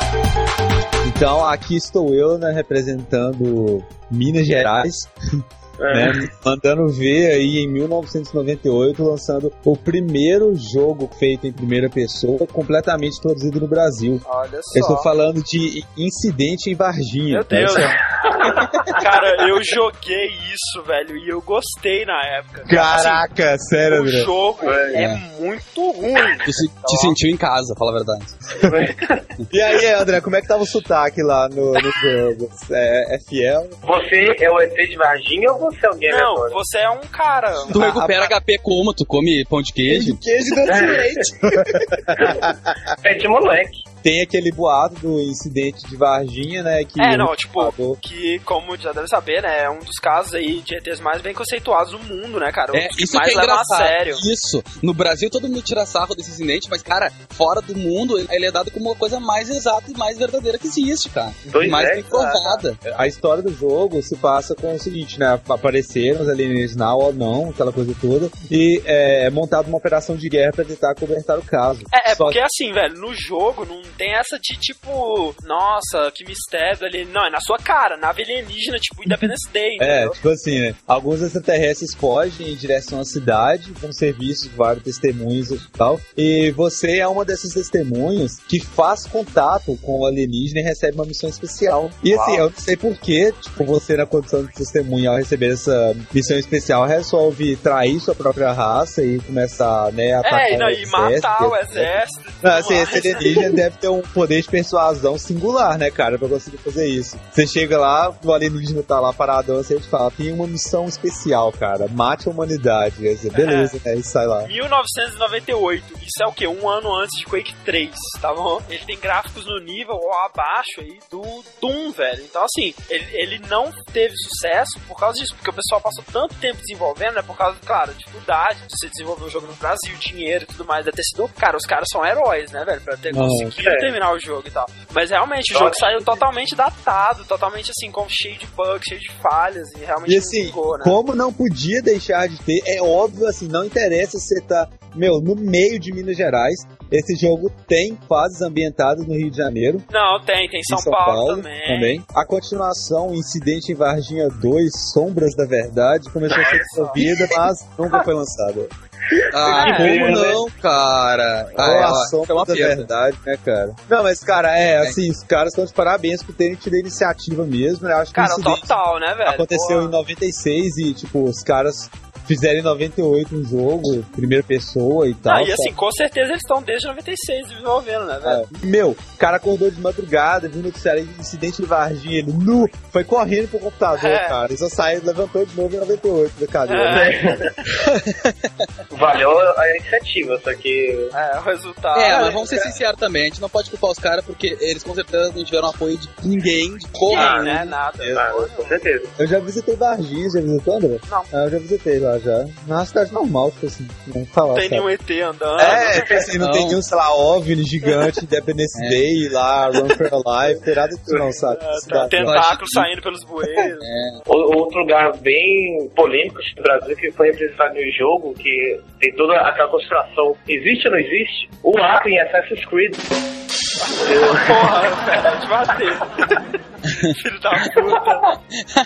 Então, aqui estou eu, né, representando Minas Gerais. né? Mandando ver aí em 1998, lançando o primeiro jogo feito em primeira pessoa, completamente produzido no Brasil. Olha só. Eu estou falando de Incidente em Varginha. Meu Deus. Cara, eu joguei isso, velho, e eu gostei na época. Caraca, assim, sério, o André? jogo é muito ruim. Te sentiu em casa, fala a verdade. E aí, André, como é que tava o sotaque lá no jogo? É fiel? Você é o ET de Varginha ou você é o gamer? Não, você é um cara. Tu recupera HP como? Tu come pão de queijo? Queijo doce leite. É de moleque. Tem aquele boato do Incidente de Varginha, né? Que que, como já deve saber, né, é um dos casos aí de ETs mais bem conceituados do mundo, né, cara? Isso mais que é engraçado. A sério. Isso. No Brasil todo mundo tira sarro desse incidente, mas, cara, fora do mundo, ele é dado como uma coisa mais exata e mais verdadeira que existe, cara. Mais bem provada. A história do jogo se passa com o seguinte, né? Apareceram os alienígenas ou não, aquela coisa toda, e é montada uma operação de guerra pra tentar cobertar o caso. Porque assim, velho, no jogo não tem essa de tipo, nossa, que mistério ali. Não, é na sua cara, nave alienígena, tipo Independence Day. Entendeu? Tipo assim, né? Alguns extraterrestres fogem em direção à cidade, com serviços de vários testemunhos e tal. E você é uma dessas testemunhas que faz contato com o alienígena e recebe uma missão especial. E assim, eu não sei porquê, tipo, você na condição de testemunha, ao receber essa missão especial, resolve trair sua própria raça e começar, né, a atacar o exército. E matar o exército. Não, assim, esse alienígena deve ter um poder de persuasão singular, né, cara, pra conseguir fazer isso. Você chega lá, o alienígena tá lá paradão, você fala, tem uma missão especial, cara, mate a humanidade. Aí você, beleza, né, e sai lá. 1998, isso é o quê? Um ano antes de Quake 3, tá bom? Ele tem gráficos no nível ou abaixo aí do Doom, velho. Então, assim, ele não teve sucesso por causa disso, porque o pessoal passou tanto tempo desenvolvendo, né, por causa, claro, da dificuldade de você desenvolver um jogo no Brasil, dinheiro e tudo mais, deve ter sido, cara, os caras são heróis, né, velho, pra ter conseguido terminar o jogo e tal. Mas realmente, o jogo saiu totalmente datado, totalmente assim, cheio de bugs, cheio de falhas, e realmente e assim, ficou, né? Como não podia deixar de ter, é óbvio, assim, não interessa se você tá, no meio de Minas Gerais, esse jogo tem fases ambientadas no Rio de Janeiro. Não, tem São Paulo também. A continuação, Incidente em Varginha 2, Sombras da Verdade, começou a ser desenvolvida, mas nunca foi lançada. Como não, cara? A Sombra da Verdade, né, cara? Não, mas, cara, assim, os caras estão de parabéns por terem tido a iniciativa mesmo, né? Acho que cara, total, né, velho? Aconteceu em 96 e, tipo, os caras fizeram em 98 um jogo, primeira pessoa e tal. E assim, com certeza eles estão desde 96 desenvolvendo, né, velho? O cara acordou de madrugada, viu o noticiário de Incidente de Varginha, ele foi correndo pro computador, cara. Ele só saiu, levantou de novo em 98 da cadeira. Valeu a iniciativa, só que... o resultado... mas vamos ser sinceros também, a gente não pode culpar os caras porque eles com certeza não tiveram apoio de ninguém, de porra, né? Nada. Com certeza. Eu já visitei Varginha, já visitou, André? Não. Eu já visitei lá já. Na cidade normal, tipo assim, não falar. Não tem nenhum ET andando. Tipo assim, não tem nenhum, sei lá, OVNI gigante, Independence Day lá, Run for Your Life, tem nada disso não, sabe? Tentáculos saindo pelos bueiros. Outro lugar bem polêmico do Brasil que foi representado no jogo, que tem toda aquela conspiração, existe ou não existe? O Acre em Assassin's Creed. Porra, velho, te bater. Filho da puta.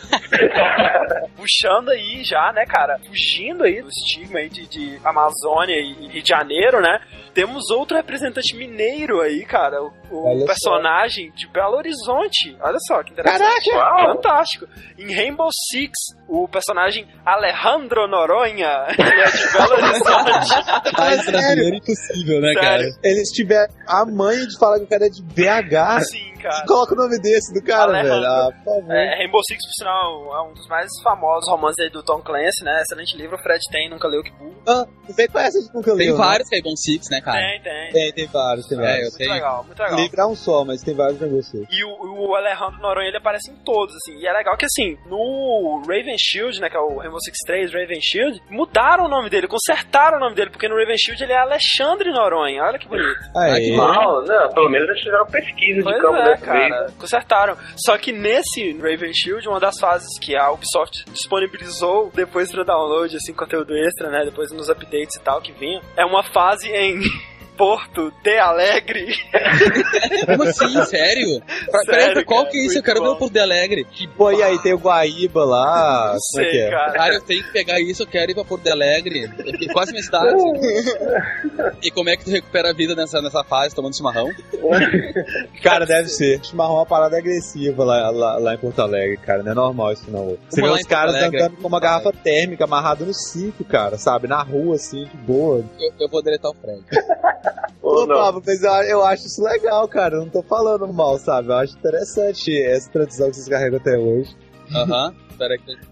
Puxando aí já, né, cara? Fugindo aí do estigma aí de Amazônia e Rio de Janeiro, né? Temos outro representante mineiro aí, cara. O personagem de Belo Horizonte. Olha só, que interessante. Caraca! Fantástico. Em Rainbow Six, o personagem Alejandro Noronha, ele é de Belo Horizonte. Mais brasileiro impossível, né, cara? Eles tiveram a mãe de falar que o cara é de BH. Sim, cara. Coloca o nome desse do cara, velho. Por favor. Rainbow Six, por sinal, é um dos mais famosos romances aí do Tom Clancy, né? Excelente livro, o Fred tem, nunca leu, que burro. Você conhece, a gente nunca leu. Tem vários Rainbow Six, né, cara? Tem vários, tem vários. Muito legal, muito legal. Livro é um só, mas tem vários Rainbow Six. E o Alejandro Noronha, ele aparece em todos, assim. E é legal que, assim, no Raven Shield, né, que é o Rainbow Six 3, Raven Shield, mudaram o nome dele, consertaram o nome dele, porque no Raven Shield ele é Alexandre Noronha. Olha que bonito. Que mal, não, pelo menos eles fizeram pesquisa de campo dessa vez. Consertaram. Só que nesse Raven Shield, uma das fases que a Ubisoft disponibilizou depois pra download, assim, conteúdo extra, né, depois nos updates e tal que vinha, é uma fase em Porto de Alegre. Como assim? Sério? Peraí, qual que é isso? Eu quero ver o Porto de Alegre. Pô, e aí tem o Guaíba lá. Não como é que sei, é? cara. Eu tenho que pegar isso, eu quero ir pra Porto de Alegre. É quase minha cidade. E como é que tu recupera a vida nessa fase, tomando chimarrão? Cara, deve ser. Chimarrão é uma parada agressiva lá em Porto Alegre, cara. Não é normal isso, não. Você vê lá os em Porto caras Alegre. andando com uma garrafa térmica amarrada no cinto, cara, sabe? Na rua, assim, de boa. Eu vou deletar o Fred. Pô, Pablo, mas eu acho isso legal, cara. Eu não tô falando mal, sabe? Eu acho interessante essa tradição que vocês carregam até hoje. Aham. Espera aí que...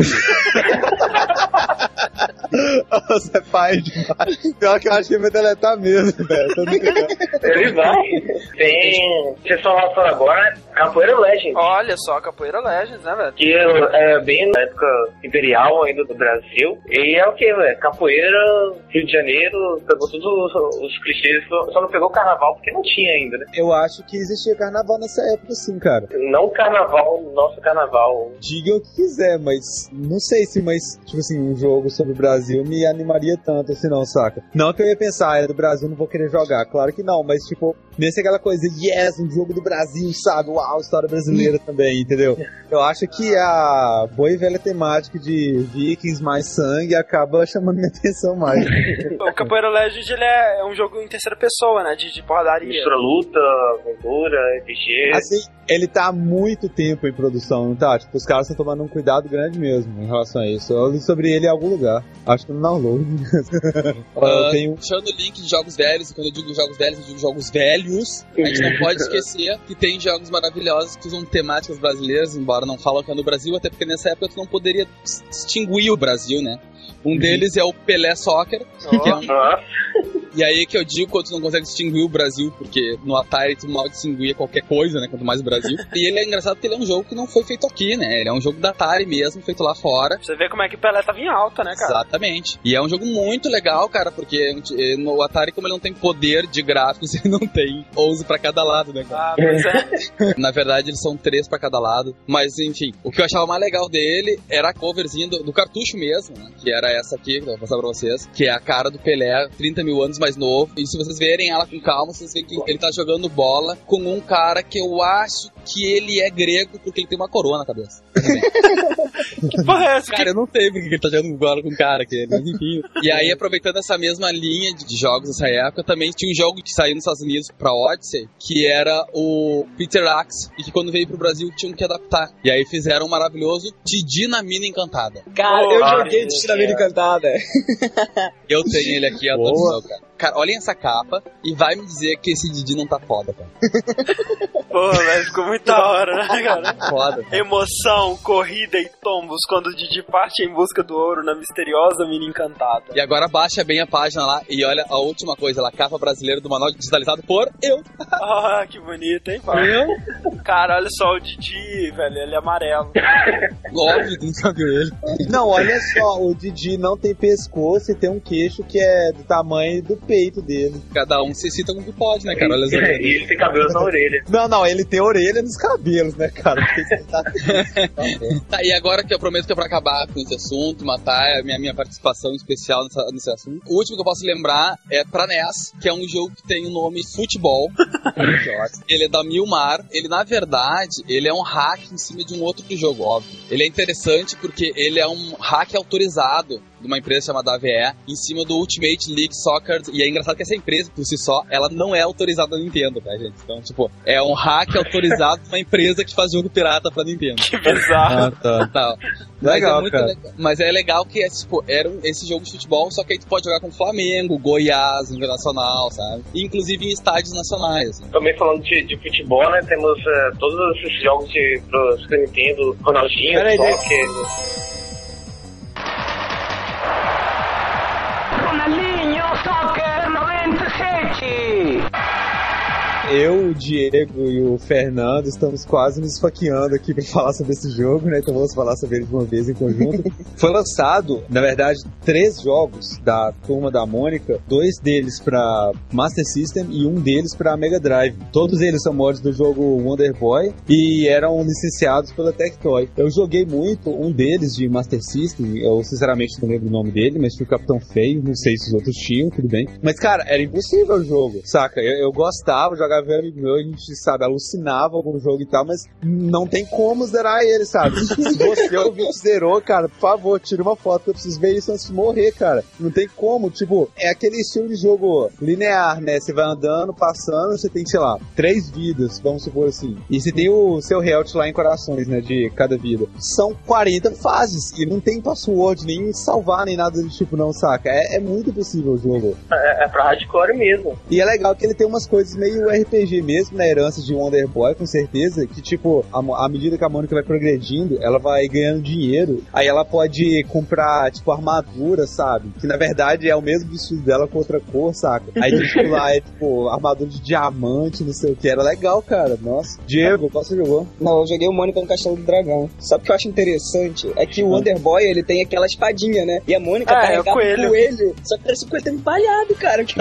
Você é pai demais. Pior que eu acho que ele vai deletar mesmo, velho. Tô brincando. Ele vai. Tem. Vocês estão lançando agora Capoeira Legends. Olha só, Capoeira Legends, né, velho? Que é bem na época imperial ainda do Brasil. E é o que, velho? Capoeira, Rio de Janeiro, pegou todos os clichês, só não pegou carnaval porque não tinha ainda, né? Eu acho que existia carnaval nessa época, sim, cara. Não carnaval, nosso carnaval. Diga o que quiser, mas não sei se, tipo assim, um jogo sobre o Brasil me animaria tanto assim, não, saca? Não que eu ia pensar, é do Brasil, não vou querer jogar, claro que não, mas tipo, nesse aquela coisa, yes, um jogo do Brasil, sabe? Uau, história brasileira também, entendeu? Eu acho que a boa e velha temática de Vikings mais sangue acaba chamando minha atenção mais. O Capoeira Legends, ele é um jogo em terceira pessoa, né? De porradaria. Mistura luta, aventura, RPG. Assim, ele tá há muito tempo em produção, não tá? Tipo, os caras estão tomando um cuidado grande mesmo em relação a isso. Eu li sobre ele em algum lugar. Acho que no download. Puxando o link de jogos velhos, e quando eu digo jogos velhos, eu digo jogos velhos, a gente não pode esquecer que tem jogos maravilhosos que usam temáticas brasileiras, embora não falam que é no Brasil, até porque nessa época tu não poderia distinguir o Brasil, né? Um deles é o Pelé Soccer, que é um... E aí que eu digo quando tu não consegue distinguir o Brasil, porque no Atari tu mal distinguia qualquer coisa, né? Quanto mais o Brasil. E ele é engraçado porque ele é um jogo que não foi feito aqui, né? Ele é um jogo da Atari mesmo, feito lá fora. Você vê como é que o Pelé tava em alta, né, cara? Exatamente. E é um jogo muito legal, cara, porque no Atari, como ele não tem poder de gráficos, ele não tem 11 pra cada lado, né, cara? Ah, pois é. Na verdade, eles são 3 pra cada lado. Mas, enfim, o que eu achava mais legal dele era a coverzinha do cartucho mesmo, né? Que era essa aqui, que eu vou passar pra vocês. Que é a cara do Pelé, 30 mil anos mais novo. E se vocês verem ela com calma, vocês veem que ele tá jogando bola com um cara que eu acho que ele é grego porque ele tem uma coroa na cabeça. Que porra é essa? Cara, eu não sei porque ele tá jogando bola com um cara aqui, mas enfim. E aí, aproveitando essa mesma linha de jogos dessa época, também tinha um jogo que saiu nos Estados Unidos pra Odyssey, que era o Peter Axe, e que quando veio pro Brasil tinham que adaptar. E aí fizeram um maravilhoso Didi na Mina Encantada. Cara, eu joguei Didi na Mina Encantada. Eu tenho ele aqui, a atualização, cara. Cara, olhem essa capa e vai me dizer que esse Didi não tá foda, cara. Porra, velho, ficou muito da hora, né, cara? Foda. Cara. Emoção, corrida e tombos quando o Didi parte em busca do ouro na misteriosa Mina Encantada. E agora baixa bem a página lá e olha a última coisa lá, capa brasileira do manual digitalizado por eu. Ah, que bonito, hein, pai? Eu? Cara, olha só o Didi, velho, ele é amarelo. Óbvio, tu não sabe ele. Não, olha só, o Didi não tem pescoço e tem um queixo que é do tamanho do peito dele. Cada um se cita com o que pode, né, cara? Olha as E ele tem cabelos na orelha. Não, ele tem orelha nos cabelos, né, cara? Tá, e agora que eu prometo que é pra acabar com esse assunto, matar a minha participação especial nesse assunto. O último que eu posso lembrar é pra NES, que é um jogo que tem o nome Futebol. Ele é da Milmar. Ele, na verdade, ele é um hack em cima de um outro jogo, óbvio. Ele é interessante porque ele é um hack autorizado de uma empresa chamada AVE em cima do Ultimate League Soccer. E é engraçado que essa empresa, por si só, ela não é autorizada da Nintendo, tá, gente? Então, tipo, é um hack autorizado de uma empresa que faz jogo pirata pra Nintendo. Que bizarro. Tá. Legal, mas cara. legal. Mas é legal que tipo, era esse jogo de futebol, só que aí tu pode jogar com Flamengo, Goiás, Internacional, sabe? Inclusive em estádios nacionais. Assim. Também falando de futebol, né? Temos todos esses jogos pro Super Nintendo, Ronaldinho, Soccer. Ronaldinho Soccer 97. Eu, o Diego e o Fernando estamos quase nos esfaqueando aqui pra falar sobre esse jogo, né? Então vamos falar sobre ele de uma vez em conjunto. Foi lançado, na verdade, 3 jogos da Turma da Mônica, 2 deles pra Master System e um deles pra Mega Drive. Todos eles são mods do jogo Wonder Boy e eram licenciados pela Tectoy. Eu joguei muito um deles de Master System, eu sinceramente não lembro o nome dele, mas tinha o Capitão Feio, não sei se os outros tinham, tudo bem. Mas, cara, era impossível o jogo, saca? Eu gostava, jogava com amigo meu, a gente, sabe, alucinava com o jogo e tal, mas não tem como zerar ele, sabe? Se você ouvir zerou, cara, por favor, tira uma foto que eu preciso ver isso antes de morrer, cara. Não tem como, tipo, é aquele estilo de jogo linear, né? Você vai andando, passando, você tem, sei lá, 3 vidas, vamos supor assim. E você tem o seu health lá em corações, né, de cada vida. São 40 fases e não tem password, nem salvar, nem nada do tipo, não, saca? É muito possível o jogo. É pra hardcore mesmo. E é legal que ele tem umas coisas meio RPG mesmo, na herança de Wonder Boy, com certeza, que tipo, à medida que a Mônica vai progredindo, ela vai ganhando dinheiro, aí ela pode comprar, tipo, armadura, sabe? Que na verdade é o mesmo vestido dela com outra cor, saca? Aí tipo, lá é tipo, armadura de diamante, não sei o que, era legal, cara, nossa. Diego, qual você jogou? Não, eu joguei o Mônica no Castelo do Dragão. Sabe o que eu acho interessante? É que o Wonder Boy, ele tem aquela espadinha, né? E a Mônica carregava o coelho. Só que parece um coelho empalhado, cara. Que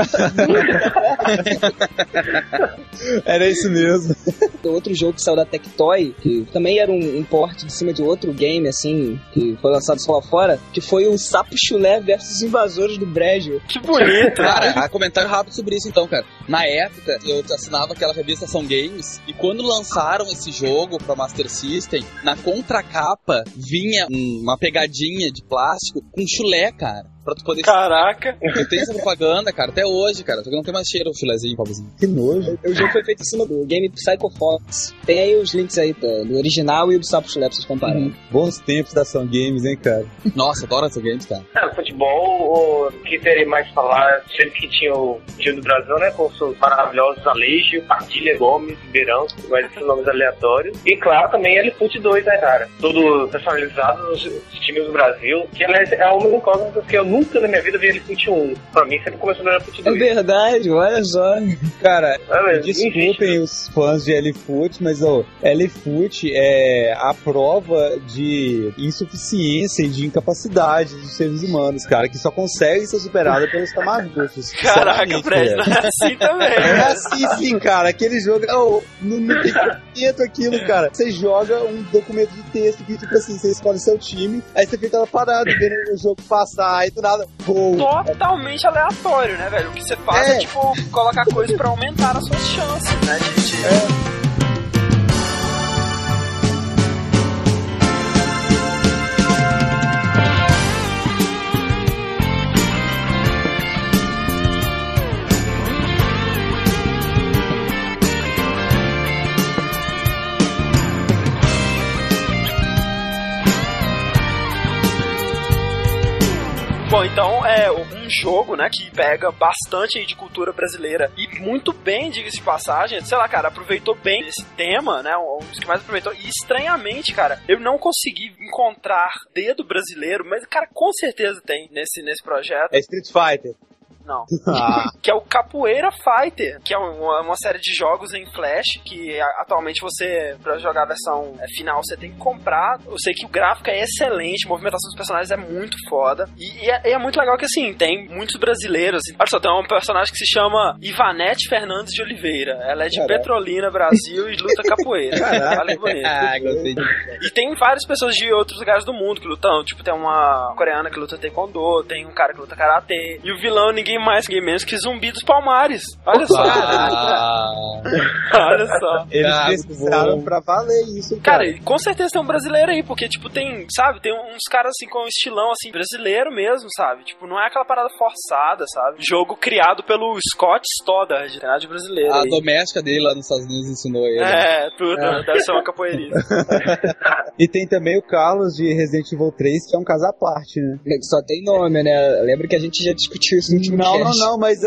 Era isso mesmo. Outro jogo que saiu da Tectoy, que também era um port de cima de outro game, assim, que foi lançado só lá fora, que foi o Sapo Chulé versus Invasores do Brejo. Que bonito! Cara, comentário rápido sobre isso então, cara. Na época, eu assinava aquela revista Ação Games, e quando lançaram esse jogo pra Master System, na contracapa vinha uma pegadinha de plástico com chulé, cara. Pra tu poder... Caraca! Eu tenho essa propaganda, cara, até hoje, cara. Só que não tem mais cheiro o chulézinho, Pablozinho. Que nojo. O jogo foi feito em cima do game Psycho Fox. Tem aí os links aí do original e do Sapo Chulé pra vocês compararem. Bons tempos da Ação Games, hein, cara? Nossa, adoro Ação Games, cara. Futebol, o que terei mais falar, sempre que tinha o time do Brasil, né, com seus maravilhosos Aleixo, Partilha, Gomes, Beirão, mas esses nomes aleatórios. E claro, também LFoot 2, né, cara? Tudo personalizado nos times do Brasil, que aliás é uma incógnita que eu nunca na minha vida vi LFoot 1. Pra mim sempre começou no LFoot 2. É verdade, olha só. Cara, desculpem os fãs de LFoot, mas LFoot é a prova de insuficiência e de incapacidade dos seres humanos, cara, que só consegue ser superada pelos Tamagotchis. Caraca, Fred, não é assim também. É assim sim, cara. Aquele jogo... não tem completo aquilo, cara. Você joga um documento de texto que, tipo assim, você escolhe seu time, aí você fica lá parado vendo o jogo passar, aí do nada, gol. Totalmente aleatório, né, velho? O que você faz é tipo, colocar coisas pra aumentar as suas chances, né, gente? Bom, então é um jogo, né, que pega bastante aí de cultura brasileira e muito bem, diga-se de passagem, sei lá, cara, aproveitou bem esse tema, né, um dos que mais aproveitou, e estranhamente, cara, eu não consegui encontrar dedo brasileiro, mas, cara, com certeza tem nesse projeto. É Street Fighter. Não. Que é o Capoeira Fighter, que é uma série de jogos em Flash, que atualmente você, pra jogar a versão final, você tem que comprar. Eu sei que o gráfico é excelente, a movimentação dos personagens é muito foda. E é muito legal que, assim, tem muitos brasileiros. Olha só, tem um personagem que se chama Ivanete Fernandes de Oliveira. Ela é de Petrolina, Brasil, e luta capoeira. Olha que bonito. E tem várias pessoas de outros lugares do mundo que lutam. Tipo, tem uma coreana que luta taekwondo, tem um cara que luta karatê. E o vilão, ninguém mais, ninguém menos que Zumbi dos Palmares. Olha só. Olha só. Eles pesquisaram pra valer isso, cara. Cara, com certeza tem um brasileiro aí, porque, tipo, tem, sabe, tem uns caras, assim, com um estilão, assim, brasileiro mesmo, sabe? Tipo, não é aquela parada forçada, sabe? Jogo criado pelo Scott Stoddard, tem nada de brasileiro A aí. doméstica dele lá nos Estados Unidos ensinou ele. Tudo. Deve ser uma capoeirista. E tem também o Carlos de Resident Evil 3, que é um caso à parte, né? Só tem nome, né? Lembra que a gente já discutiu isso no último Não, mas...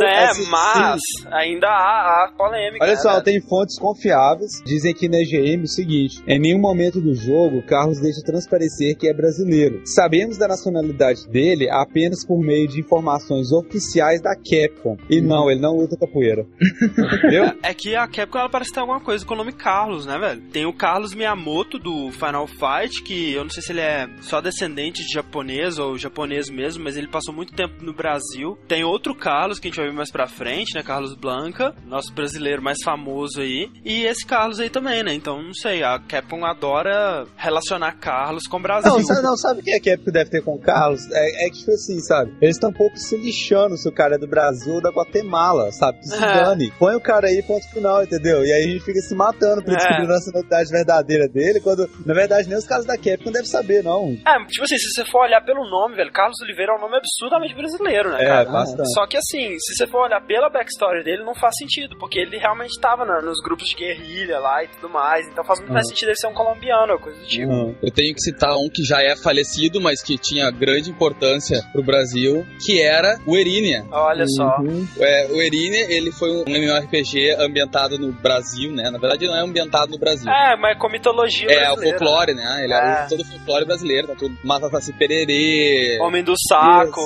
mas ainda há polêmica. Olha só, tem fontes confiáveis, dizem aqui na EGM o seguinte: em nenhum momento do jogo, Carlos deixa transparecer que é brasileiro. Sabemos da nacionalidade dele apenas por meio de informações oficiais da Capcom. E não, ele não luta capoeira. Entendeu? É que a Capcom, ela parece ter alguma coisa com o nome Carlos, né, velho? Tem o Carlos Miyamoto do Final Fight, que eu não sei se ele é só descendente de japonês ou japonês mesmo, mas ele passou muito tempo no Brasil. Tem outro Carlos, que a gente vai ver mais pra frente, né, Carlos Blanca, nosso brasileiro mais famoso aí. E esse Carlos aí também, né? Então, não sei, a Capcom adora relacionar Carlos com o Brasil. Não, sabe o que a Capcom deve ter com o Carlos? É que, tipo assim, sabe? Eles estão um pouco se lixando se o cara é do Brasil ou da Guatemala, sabe? Que se dane. Põe o cara aí, ponto final, entendeu? E aí a gente fica se matando pra descobrir a nacionalidade verdadeira dele, quando, na verdade, nem os caras da Capcom devem saber, não. Tipo assim, se você for olhar pelo nome, velho, Carlos Oliveira é um nome absurdamente brasileiro, né, cara? Bastante. Só que assim, se você for olhar pela backstory dele, não faz sentido, porque ele realmente tava nos grupos de guerrilha lá e tudo mais, então faz muito mais sentido ele ser um colombiano ou coisa do tipo. Eu tenho que citar um que já é falecido, mas que tinha grande importância pro Brasil, que era o Erínia. Olha só. O Erínia, ele foi um MMORPG ambientado no Brasil, né? Na verdade, não é ambientado no Brasil. Mas com mitologia brasileira. O folclore, né? Ele era todo o folclore brasileiro, tá tudo. Mata-Saci Pererê. Homem do Saco.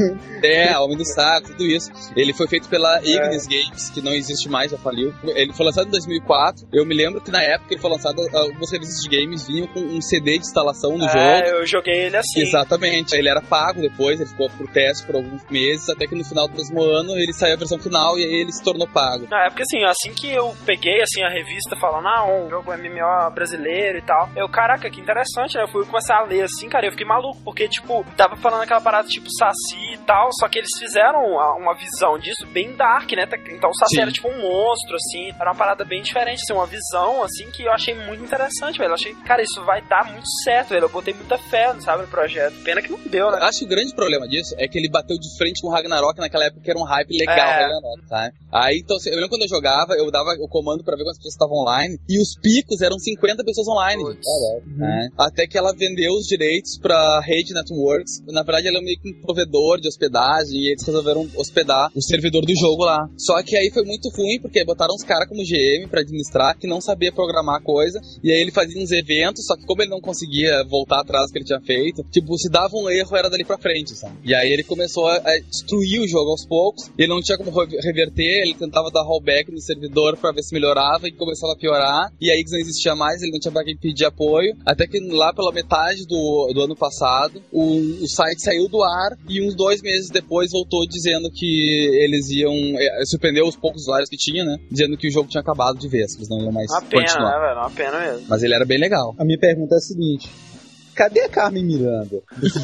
Homem do Saco, tudo isso. Ele foi feito pela Ignis Games, que não existe mais, já faliu. Ele foi lançado em 2004. Eu me lembro que na época ele foi lançado, alguns serviços de games vinham com um CD de instalação no jogo. Eu joguei ele assim. Exatamente. Ele era pago depois, ele ficou pro teste por alguns meses, até que no final do mesmo ano ele saiu a versão final e aí ele se tornou pago. Porque assim que eu peguei assim a revista falando, um jogo MMO brasileiro e tal, caraca, que interessante, né? Eu fui começar a ler assim, cara, eu fiquei maluco, porque tipo, tava falando aquela parada tipo Saci e tal, só que eles fizeram uma visão disso bem dark, né? Então o Saci era tipo um monstro, assim, era uma parada bem diferente, assim, uma visão, assim, que eu achei muito interessante, velho. Eu achei, cara, isso vai dar muito certo, velho. Eu botei muita fé, sabe, no projeto. Pena que não deu, né? Acho que o grande problema disso é que ele bateu de frente com o Ragnarok naquela época, que era um hype legal, Ragnarok, tá? Aí, então, eu lembro quando eu jogava, eu dava o comando pra ver quantas pessoas estavam online, e os picos eram 50 pessoas online. Até que ela vendeu os direitos pra Rede Networks. Na verdade, ela é meio que um provedor de hospedagem, e eles resolveram hospedar o servidor do jogo lá. Só que aí foi muito ruim, porque botaram uns caras como GM pra administrar, que não sabia programar coisa, e aí ele fazia uns eventos, só que como ele não conseguia voltar atrás do que ele tinha feito, tipo, se dava um erro, era dali pra frente, sabe? E aí ele começou a destruir o jogo aos poucos, ele não tinha como reverter, ele tentava dar rollback no servidor pra ver se melhorava, e começava a piorar, e a Ignis não existia mais, ele não tinha pra quem pedir apoio, até que lá pela metade do ano passado, o site saiu do ar, e uns 2 meses depois voltou dizendo que eles iam, surpreendeu os poucos usuários que tinha, né, dizendo que o jogo tinha acabado de vez, que eles não iam mais continuar. Né, velho? Uma pena mesmo. Mas ele era bem legal. A minha pergunta é a seguinte: cadê a Carmen Miranda?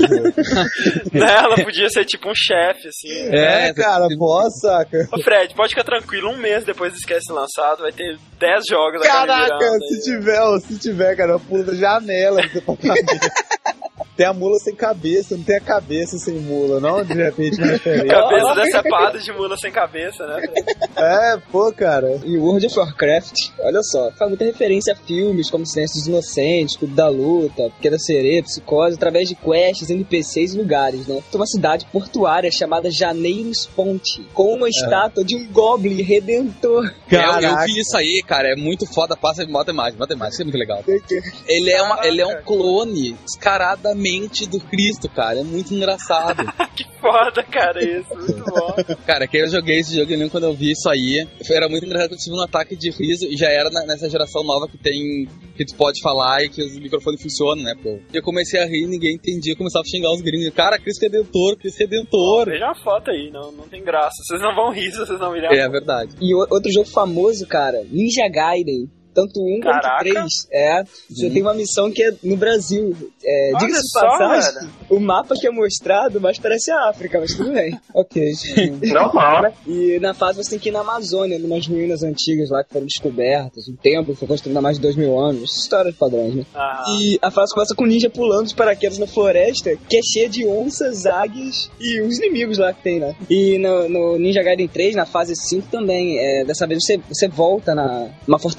Ela podia ser tipo um chefe, assim. Cara, saca. Ô Fred, pode ficar tranquilo, 1 mês depois do Esquece lançado, vai ter 10 jogos da Carmen Miranda. Caraca, se tiver, cara, eu pulo da janela do departamento. Tem a mula sem cabeça, não tem a cabeça sem mula, não? De repente, uma referência. Cabeça decepada de mula sem cabeça, né? Cara. E World of Warcraft, olha só, faz muita referência a filmes como Silêncio dos Inocentes, Clube da Luta, Pequena Sereia, Psicose, através de quests, NPCs e lugares, né? Tem uma cidade portuária chamada Janeiros Ponte, com uma estátua de um Goblin Redentor. Eu vi isso aí, cara, é muito foda, passa de matemática, isso é muito legal. Ele é um clone descaradamente do Cristo, cara, é muito engraçado. Que foda, cara, isso, muito bom. Cara, que eu joguei esse jogo, eu lembro quando eu vi isso aí, era muito engraçado, eu tive um ataque de riso, e já era nessa geração nova que tu pode falar e que os microfones funcionam, né, pô. E eu comecei a rir, ninguém entendia, eu começava a xingar os gringos, cara, Cristo Redentor. Veja uma foto aí, não tem graça, vocês não vão rir se vocês não virarem. É verdade. E outro jogo famoso, cara, Ninja Gaiden. Tanto 1 quanto 3. Você tem uma missão que é no Brasil. Diga-se de passagem, velho. O mapa que é mostrado, mas parece a África, mas tudo bem. Ok. Normal, né? E na fase você tem que ir na Amazônia, numas ruínas antigas lá que foram descobertas. Um templo que foi construído há mais de 2000 anos. História de padrões, né? E a fase começa com o ninja pulando de paraquedas na floresta, que é cheia de onças, águias e os inimigos lá que tem, né? E no Ninja Gaiden 3, na fase 5 também, dessa vez você volta numa fortaleza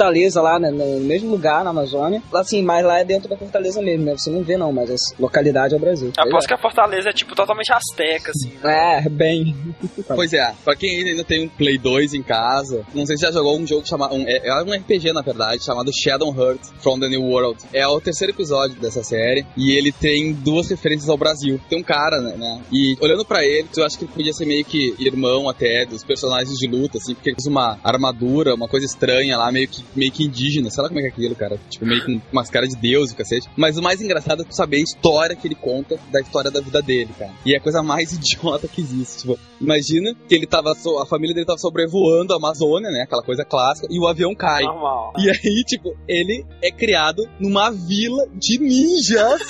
lá, né, no mesmo lugar, na Amazônia. Assim, mas lá é dentro da Fortaleza mesmo, né? Você não vê não, mas a localidade é o Brasil. Aposto que a Fortaleza é tipo totalmente asteca, assim. É, bem. Pois é, pra quem ainda tem um Play 2 em casa, não sei se já jogou um jogo chamado... É um RPG, na verdade, chamado Shadowheart From the New World. É o terceiro episódio dessa série, e ele tem 2 referências ao Brasil. Tem um cara, né? E olhando pra ele, eu acho que ele podia ser meio que irmão até dos personagens de luta, assim, porque ele usa uma armadura, uma coisa estranha lá, meio que indígena. Sei lá como é que é aquilo, cara. Tipo, meio com umas caras de Deus e cacete. Mas o mais engraçado é tu saber a história que ele conta da história da vida dele, cara. E é a coisa mais idiota que existe. Tipo, imagina que ele tava... A família dele tava sobrevoando a Amazônia, né? Aquela coisa clássica. E o avião cai. Normal. E aí, tipo, ele é criado numa vila de ninjas.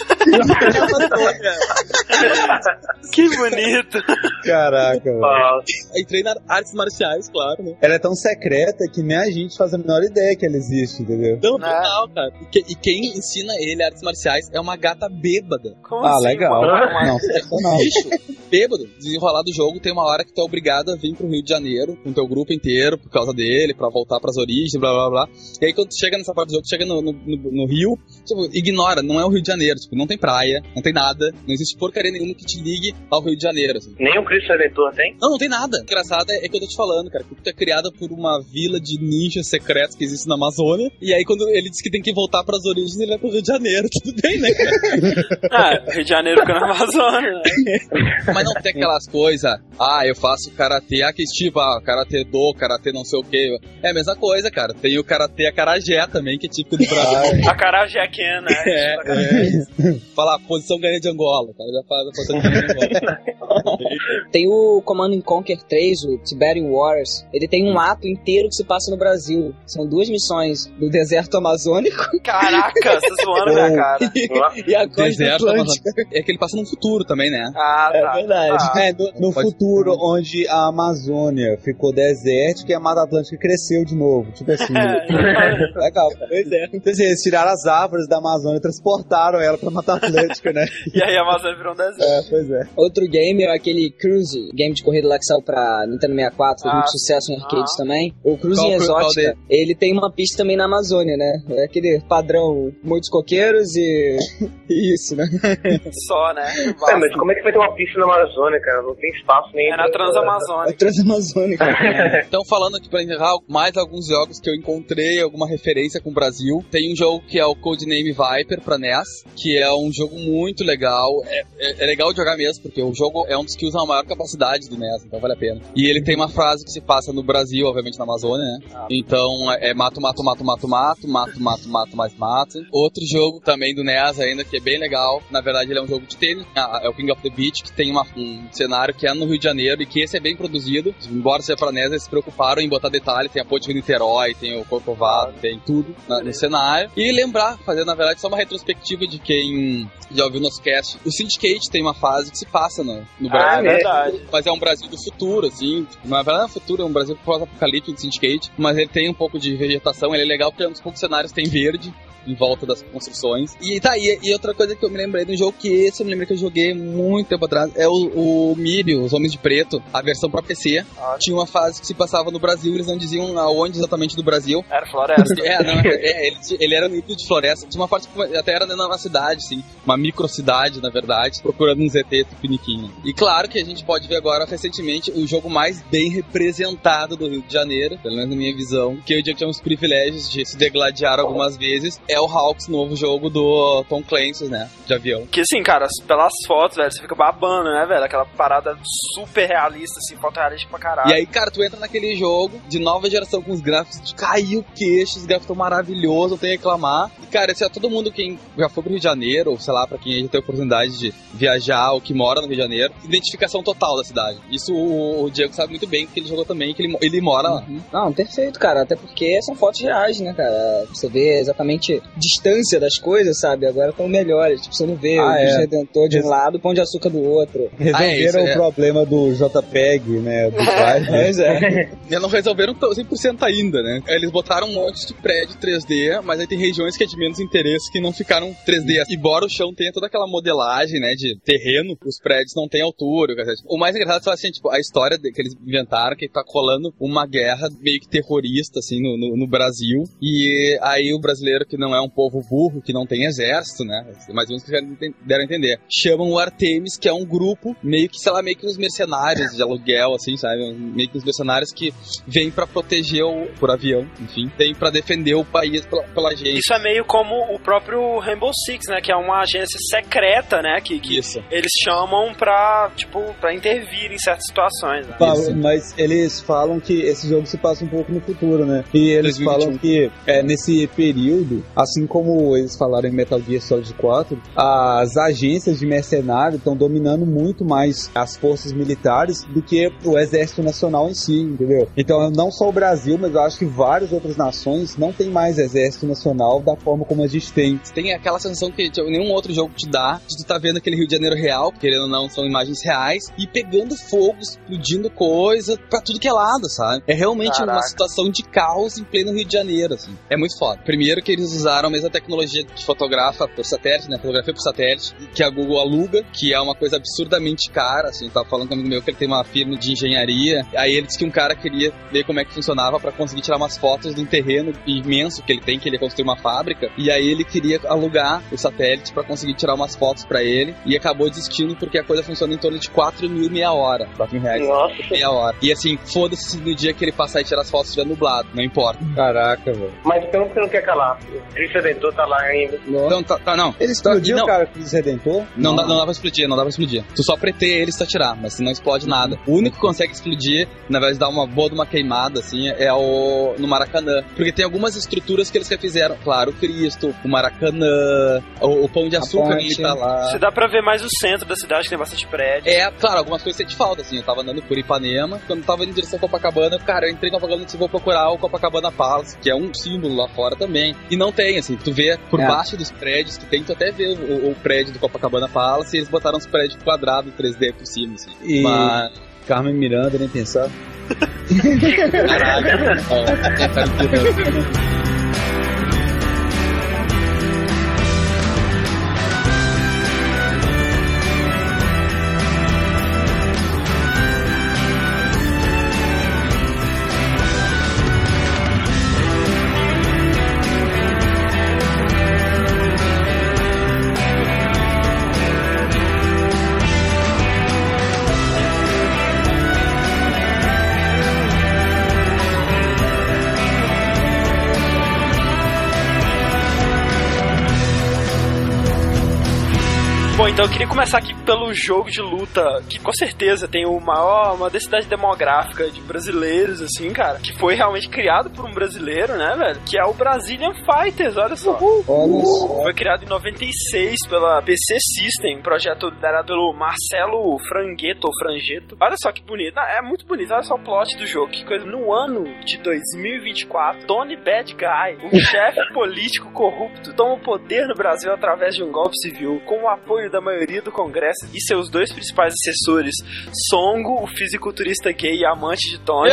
Que bonito. Caraca, velho. Aí treina artes marciais, claro, né? Ela é tão secreta que nem a gente faz a menor ideia que ela existe, entendeu? Não, total, cara. E quem ensina ele artes marciais é uma gata bêbada. Como assim, legal. mano? Não, sensacional. Bicho, bêbado. Desenrolar do jogo, tem uma hora que tu é obrigado a vir pro Rio de Janeiro com teu grupo inteiro por causa dele, pra voltar pras origens, blá blá blá. E aí quando tu chega nessa parte do jogo, tu chega no Rio, tipo, ignora, não é o Rio de Janeiro, tipo, não tem praia, não tem nada, não existe porcaria nenhuma que te ligue ao Rio de Janeiro, assim. Nem o Cristo Redentor tem? Não tem nada. O engraçado é que eu tô te falando, cara, que tu é criada por uma vila de ninjas secretos que existe na Amazônia, e aí quando ele diz que tem que voltar pras origens, ele vai pro Rio de Janeiro, tudo bem, né, cara? Rio de Janeiro fica na Amazônia, né? Mas não tem aquelas coisas, eu faço karatê, que tipo, karatê do, karatê não sei o que. É a mesma coisa, cara. Tem o karatê acarajé também, que é típico do Brasil. Acarajé aqui, né? Fala, posição ganha de Angola, cara. Já fala a posição ganha de Angola. Tem o Command & Conquer 3, o Tiberian Wars. Ele tem um ato inteiro que se passa no Brasil. São 2 missões do deserto amazônico. Caraca, você tá zoando minha cara. E a costa Deserto atlântica. É que ele passa no futuro também, né? Tá. É verdade. No futuro, onde a Amazônia ficou desértica e a Mata Atlântica cresceu de novo. Tipo assim. Legal. Pois é. Quer dizer, eles tiraram as árvores da Amazônia e transportaram ela pra Mata Atlântica, né? E aí a Amazônia virou um deserto. Pois é. Outro game é aquele Cruise, game de corrida lá que saiu pra Nintendo 64, fez muito sucesso em arcades também. O Cruising Exótica, ele tem uma pista também na Amazônia, né? É aquele padrão, muitos coqueiros e isso, né? Só, né? Mas como é que vai ter uma pista na Amazônia, cara? Não tem espaço nem... É na Transamazônica. É Transamazônica. Então, falando aqui pra encerrar, mais alguns jogos que eu encontrei, alguma referência com o Brasil. Tem um jogo que é o Codename Viper pra NES, que é um jogo muito legal. É legal de jogar mesmo, porque o jogo é um dos que usa a maior capacidade do NES, então vale a pena. E ele tem uma frase que se passa no Brasil, obviamente na Amazônia, né? Então é mato, mato, mato, mato, mato, mato, mato, mato, mais mato. Outro jogo também do NES ainda, que é bem legal. Na verdade ele é um jogo de tênis, é o King of the Beach, que tem um cenário que é no Rio de Janeiro e que esse é bem produzido. Embora seja pra NES, eles se preocuparam em botar detalhe, tem a ponte de Niterói, tem o Corcovado, tem tudo no cenário. E lembrar, fazer na verdade só uma retrospectiva de quem já ouviu nosso cast. O Syndicate tem uma fase que se passa no Brasil. É verdade. Mas é um Brasil do futuro, assim. Na verdade não é futuro, é um Brasil pós-apocalíptico de Syndicate. Mas ele tem um pouco de vegetação, ele é legal porque um dos poucos cenários tem verde em volta das construções. E outra coisa que eu me lembrei do jogo, que esse eu me lembrei que eu joguei muito tempo atrás, é o MIB, Os Homens de Preto, a versão pra PC. Tinha uma fase que se passava no Brasil, eles não diziam aonde exatamente do Brasil. Era floresta. Ele era no nível de floresta. Tinha uma parte que até era dentro de uma cidade, assim, uma microcidade, na verdade, procurando um ZT tupiniquim. E claro que a gente pode ver agora, recentemente, o jogo mais bem representado do Rio de Janeiro, pelo menos na minha visão, que eu já tinha os privilégios de se degladiar algumas vezes, é o Hawks, novo jogo do Tom Clancy, né? De avião. Que assim, cara, pelas fotos, velho, você fica babando, né, velho? Aquela parada super realista, assim, foto realista pra caralho. E aí, cara, tu entra naquele jogo de nova geração com os gráficos de cair o queixo, os gráficos tão maravilhosos, não tem a reclamar. E, cara, assim, todo mundo que já foi pro Rio de Janeiro, ou sei lá, pra quem já teve a oportunidade de viajar ou que mora no Rio de Janeiro, identificação total da cidade. Isso o Diego sabe muito bem, porque ele jogou também, que ele mora lá. Não, perfeito, cara, até porque são fotos reais, né, cara? Você vê exatamente distância das coisas, sabe? Agora estão melhores. Tipo, você não vê o Cristo Redentor de um lado, Pão de Açúcar do outro. Resolveram o problema do JPEG, né? Do Drive. Eles não resolveram 100% ainda, né? Eles botaram um monte de prédio 3D, mas aí tem regiões que é de menos interesse que não ficaram 3D. Embora o chão tenha toda aquela modelagem, né, de terreno, os prédios não têm altura. O mais engraçado é assim, tipo, a história que eles inventaram, que tá rolando uma guerra meio que terrorista, assim, no Brasil. E aí o brasileiro, que não é um povo burro, que não tem exército, né? Mais ou menos que já deram a entender. Chamam o Artemis, que é um grupo meio que, sei lá, meio que uns mercenários de aluguel, assim, sabe? Meio que uns mercenários que vêm pra proteger por avião, enfim, vêm pra defender o país pela gente. Isso é meio como o próprio Rainbow Six, né? Que é uma agência secreta, né? Que eles chamam pra intervir em certas situações. Né? Mas eles falam que esse jogo se passa um pouco no futuro, né? E eles 2021. Falam que nesse período, assim como eles falaram em Metal Gear Solid 4, as agências de mercenário estão dominando muito mais as forças militares do que o exército nacional em si, entendeu? Então, não só o Brasil, mas eu acho que várias outras nações não tem mais exército nacional da forma como a gente tem. Tem aquela sensação que nenhum outro jogo te dá, de tu tá vendo aquele Rio de Janeiro real, querendo ou não, são imagens reais, e pegando fogo, explodindo coisa pra tudo que é lado, sabe? É realmente uma situação de caos em pleno Rio de Janeiro, assim. É muito foda. Primeiro que eles usaram a mesma tecnologia que fotografa por satélite, né? Fotografia por satélite, que a Google aluga, que é uma coisa absurdamente cara, assim. Tava falando com um amigo meu que ele tem uma firma de engenharia, aí ele disse que um cara queria ver como é que funcionava pra conseguir tirar umas fotos de um terreno imenso que ele tem, que ele ia construir uma fábrica, e aí ele queria alugar o satélite pra conseguir tirar umas fotos pra ele, e acabou desistindo porque a coisa funciona em torno de 4 mil meia hora. 4 mil reais. Nossa. Meia hora. E assim, foda-se no dia que ele passar e tirar as fotos estiver nublado, não importa. Caraca, velho. Mas então você não quer calar. O Cristo Redentor tá lá ainda. Então, não. Ele explodiu, não. Cara, o Cristo Redentor? Não dá pra explodir. Tu só preter ele se atirar, mas não explode nada. O único que consegue explodir, na verdade, dar uma boa de uma queimada, assim, é no Maracanã. Porque tem algumas estruturas que eles refizeram. Claro, o Cristo, o Maracanã, o Pão de Açúcar, ele tá lá. Você dá pra ver mais o centro da cidade, que tem bastante prédio. Claro, algumas coisas sentem falta, assim. Eu tava andando por Ipanema, quando eu tava indo em direção a Copacabana, cara, eu entrei em Copacabana e vou procurar o Copacabana Palace, que é um símbolo lá fora também. E não tem, assim, tu vê por baixo dos prédios que tem, tu até vê o prédio do Copacabana Palace, e eles botaram uns prédios quadrados 3D por cima, assim. Mas Carmen Miranda, nem pensar. Caraca. Bom, então eu queria começar aqui pelo jogo de luta, que com certeza tem uma densidade demográfica de brasileiros, assim, cara, que foi realmente criado por um brasileiro, né, velho? Que é o Brazilian Fighters, olha só. Foi criado em 96 pela PC System, um projeto liderado pelo Marcelo Frangetto. Olha só que bonito. É muito bonito, olha só o plot do jogo. Que coisa. No ano de 2024, Tony Bad Guy, um chefe político corrupto, toma o poder no Brasil através de um golpe civil, com o apoio da maioria do Congresso e seus dois principais assessores, Songo, o fisiculturista gay e amante de Tony.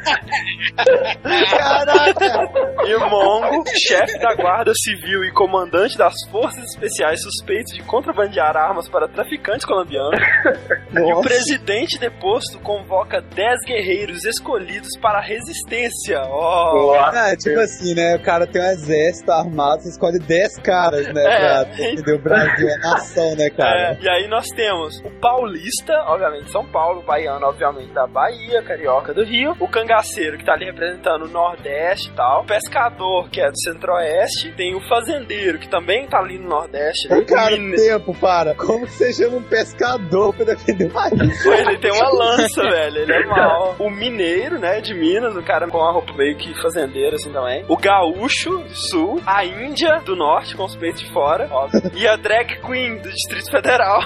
Caraca! E o Mongo, chefe da Guarda Civil e comandante das Forças Especiais suspeitos de contrabandear armas para traficantes colombianos. E o presidente deposto convoca 10 guerreiros escolhidos para a resistência. Tipo assim, né? O cara tem um exército armado, você escolhe 10 caras, né? Pra defender o Brasil, a nação, né, cara? E aí nós temos o paulista, obviamente São Paulo, o baiano, obviamente da Bahia, carioca do Rio, o cangaceiro, que tá ali representando o Nordeste e tal, o pescador, que é do Centro-Oeste, tem o fazendeiro, que também tá ali no Nordeste. O cara, para. Como que você chama um pescador pra defender o país? Ele tem uma lança, velho, ele é mau. O mineiro, né, de Minas, o cara com a roupa meio que fazendeiro, assim, também. O gaúcho do Sul, a Índia do Norte, com os peitos de fora, óbvio. E a drag queen do Distrito Distrito Federal.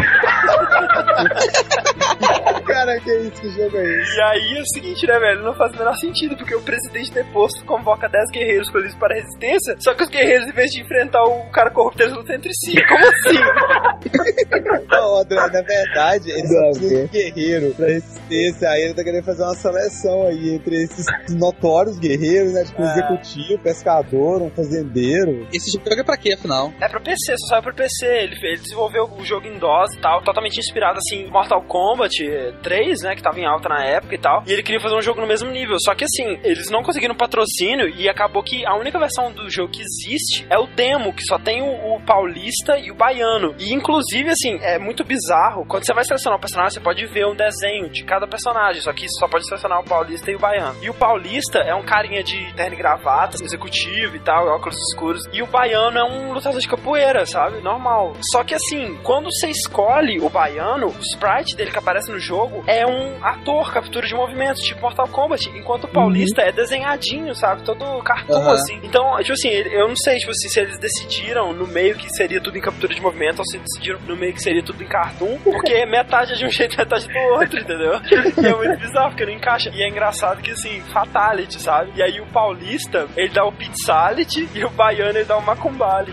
Cara, que isso? Que jogo é esse? E aí é o seguinte, né, velho? Não faz o menor sentido, porque o presidente deposto convoca 10 guerreiros escolhidos para a resistência, só que os guerreiros, em vez de enfrentar o cara corrupto, eles lutam entre si. Como assim? Não, André, na verdade, eles só precisam de guerreiro pra resistência. Aí ele tá querendo fazer uma seleção aí entre esses notórios guerreiros, né? Tipo, um executivo, pescador, um fazendeiro. Esse jogo é pra quê, afinal? É pra PC, só saiu pra PC. Ele desenvolveu o jogo em DOS e tal, totalmente inspirado, assim, em Mortal Kombat 3, né, que tava em alta na época e tal. E ele queria fazer um jogo no mesmo nível. Só que, assim, eles não conseguiram patrocínio e acabou que a única versão do jogo que existe é o demo, que só tem o paulista e o baiano. E, inclusive, assim, é muito bizarro. Quando você vai selecionar o personagem, você pode ver um desenho de cada personagem, só que só pode selecionar o paulista e o baiano. E o paulista é um carinha de terno e gravata, executivo e tal, óculos escuros. E o baiano é um lutador de capoeira, sabe? Normal. Só que, assim, quando você escolhe o baiano, o sprite dele que aparece no jogo é um ator, captura de movimentos, tipo Mortal Kombat, enquanto o paulista é desenhadinho, sabe? Todo cartoon, assim. Então, tipo assim, eu não sei, tipo assim, se eles decidiram no meio que seria tudo em captura de movimento ou se decidiram no meio que seria tudo em cartoon, porque metade é de um jeito e metade do outro, entendeu? E é muito bizarro, porque não encaixa. E é engraçado que, assim, fatality, sabe? E aí o paulista, ele dá o pizzality e o baiano, ele dá o macumbality.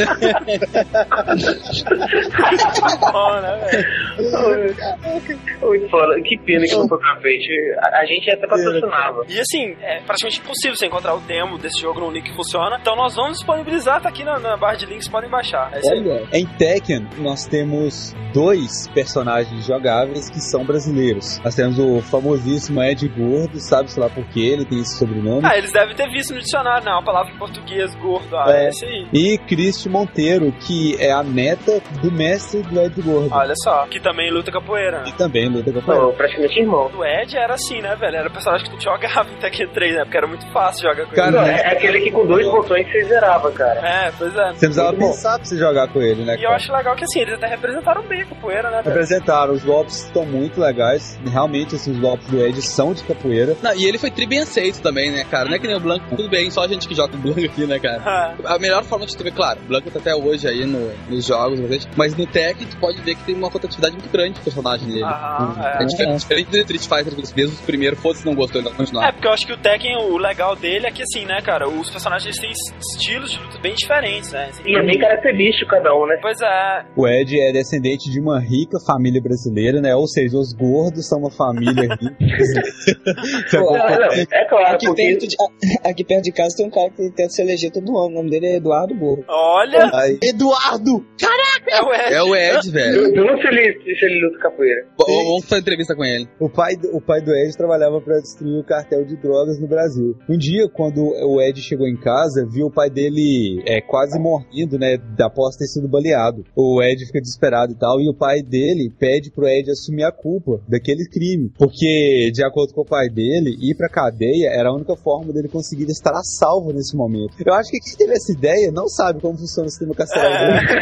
Bom, né, velho? Muito foda. Que pena que não foi pra frente. A gente até patrocinava. E assim, é praticamente impossível você encontrar o demo desse jogo no link que funciona. Então nós vamos disponibilizar, tá aqui na barra de links, podem baixar. É isso aí. Em Tekken, nós temos 2 personagens jogáveis que são brasileiros. Nós temos o famosíssimo Ed Gordo, sabe-se lá por que ele tem esse sobrenome. Ah, eles devem ter visto no dicionário, né? Uma palavra em português, gordo. É esse aí. E Cristi Monteiro, que é a neta do mestre do Ed Gordo. Olha só, que também luta capoeira, né? E também luta capoeira. Não, praticamente irmão. O Ed era assim, né, velho? Era o personagem que tu jogava em Tekken 3, né? Porque era muito fácil jogar com Cara, ele. É aquele que com 2 botões você zerava, cara. É, pois é. Você precisava pensar pra você jogar com ele, né? E eu acho legal que assim, eles até representaram bem a capoeira, né, velho? Representaram, os golpes estão muito legais. Realmente, assim, os golpes do Ed são de capoeira. Não, e ele foi tri bem aceito também, né, cara? Não é que nem o Blanco, tudo bem, só a gente que joga o Blanco aqui, né, cara? A melhor forma de tu ver, claro, o Blanco tá até hoje aí nos jogos, mas no Tekken tu pode ver que tem uma rotatividade muito grande do personagem dele. É diferente do Street Fighter, que mesmo o primeiro, foda-se, não gostou, ele vai continuar. É, porque eu acho que o Tekken, o legal dele é que assim, né, cara, os personagens têm estilos de luta bem diferentes, né? Assim, E é bem característico cada um, né? Pois é. O Ed é descendente de uma rica família brasileira, né? Ou seja, os gordos são uma família rica. É claro, Aqui perto de casa tem um cara que tenta se eleger todo ano. O nome dele é Eduardo Gordo. Olha! Eduardo! Caraca! É o Ed, velho. Pergunta se ele luta capoeira. Vamos fazer entrevista com ele. O pai do Ed trabalhava para destruir o cartel de drogas no Brasil. Um dia, quando o Ed chegou em casa, viu o pai dele quase morrendo, né? Após ter sido baleado. O Ed fica desesperado e tal, e o pai dele pede pro Ed assumir a culpa daquele crime. Porque, de acordo com o pai dele, ir pra cadeia era a única forma dele conseguir estar a salvo nesse momento. Eu acho que quem teve essa ideia não sabe como funciona o sistema carcerário dele.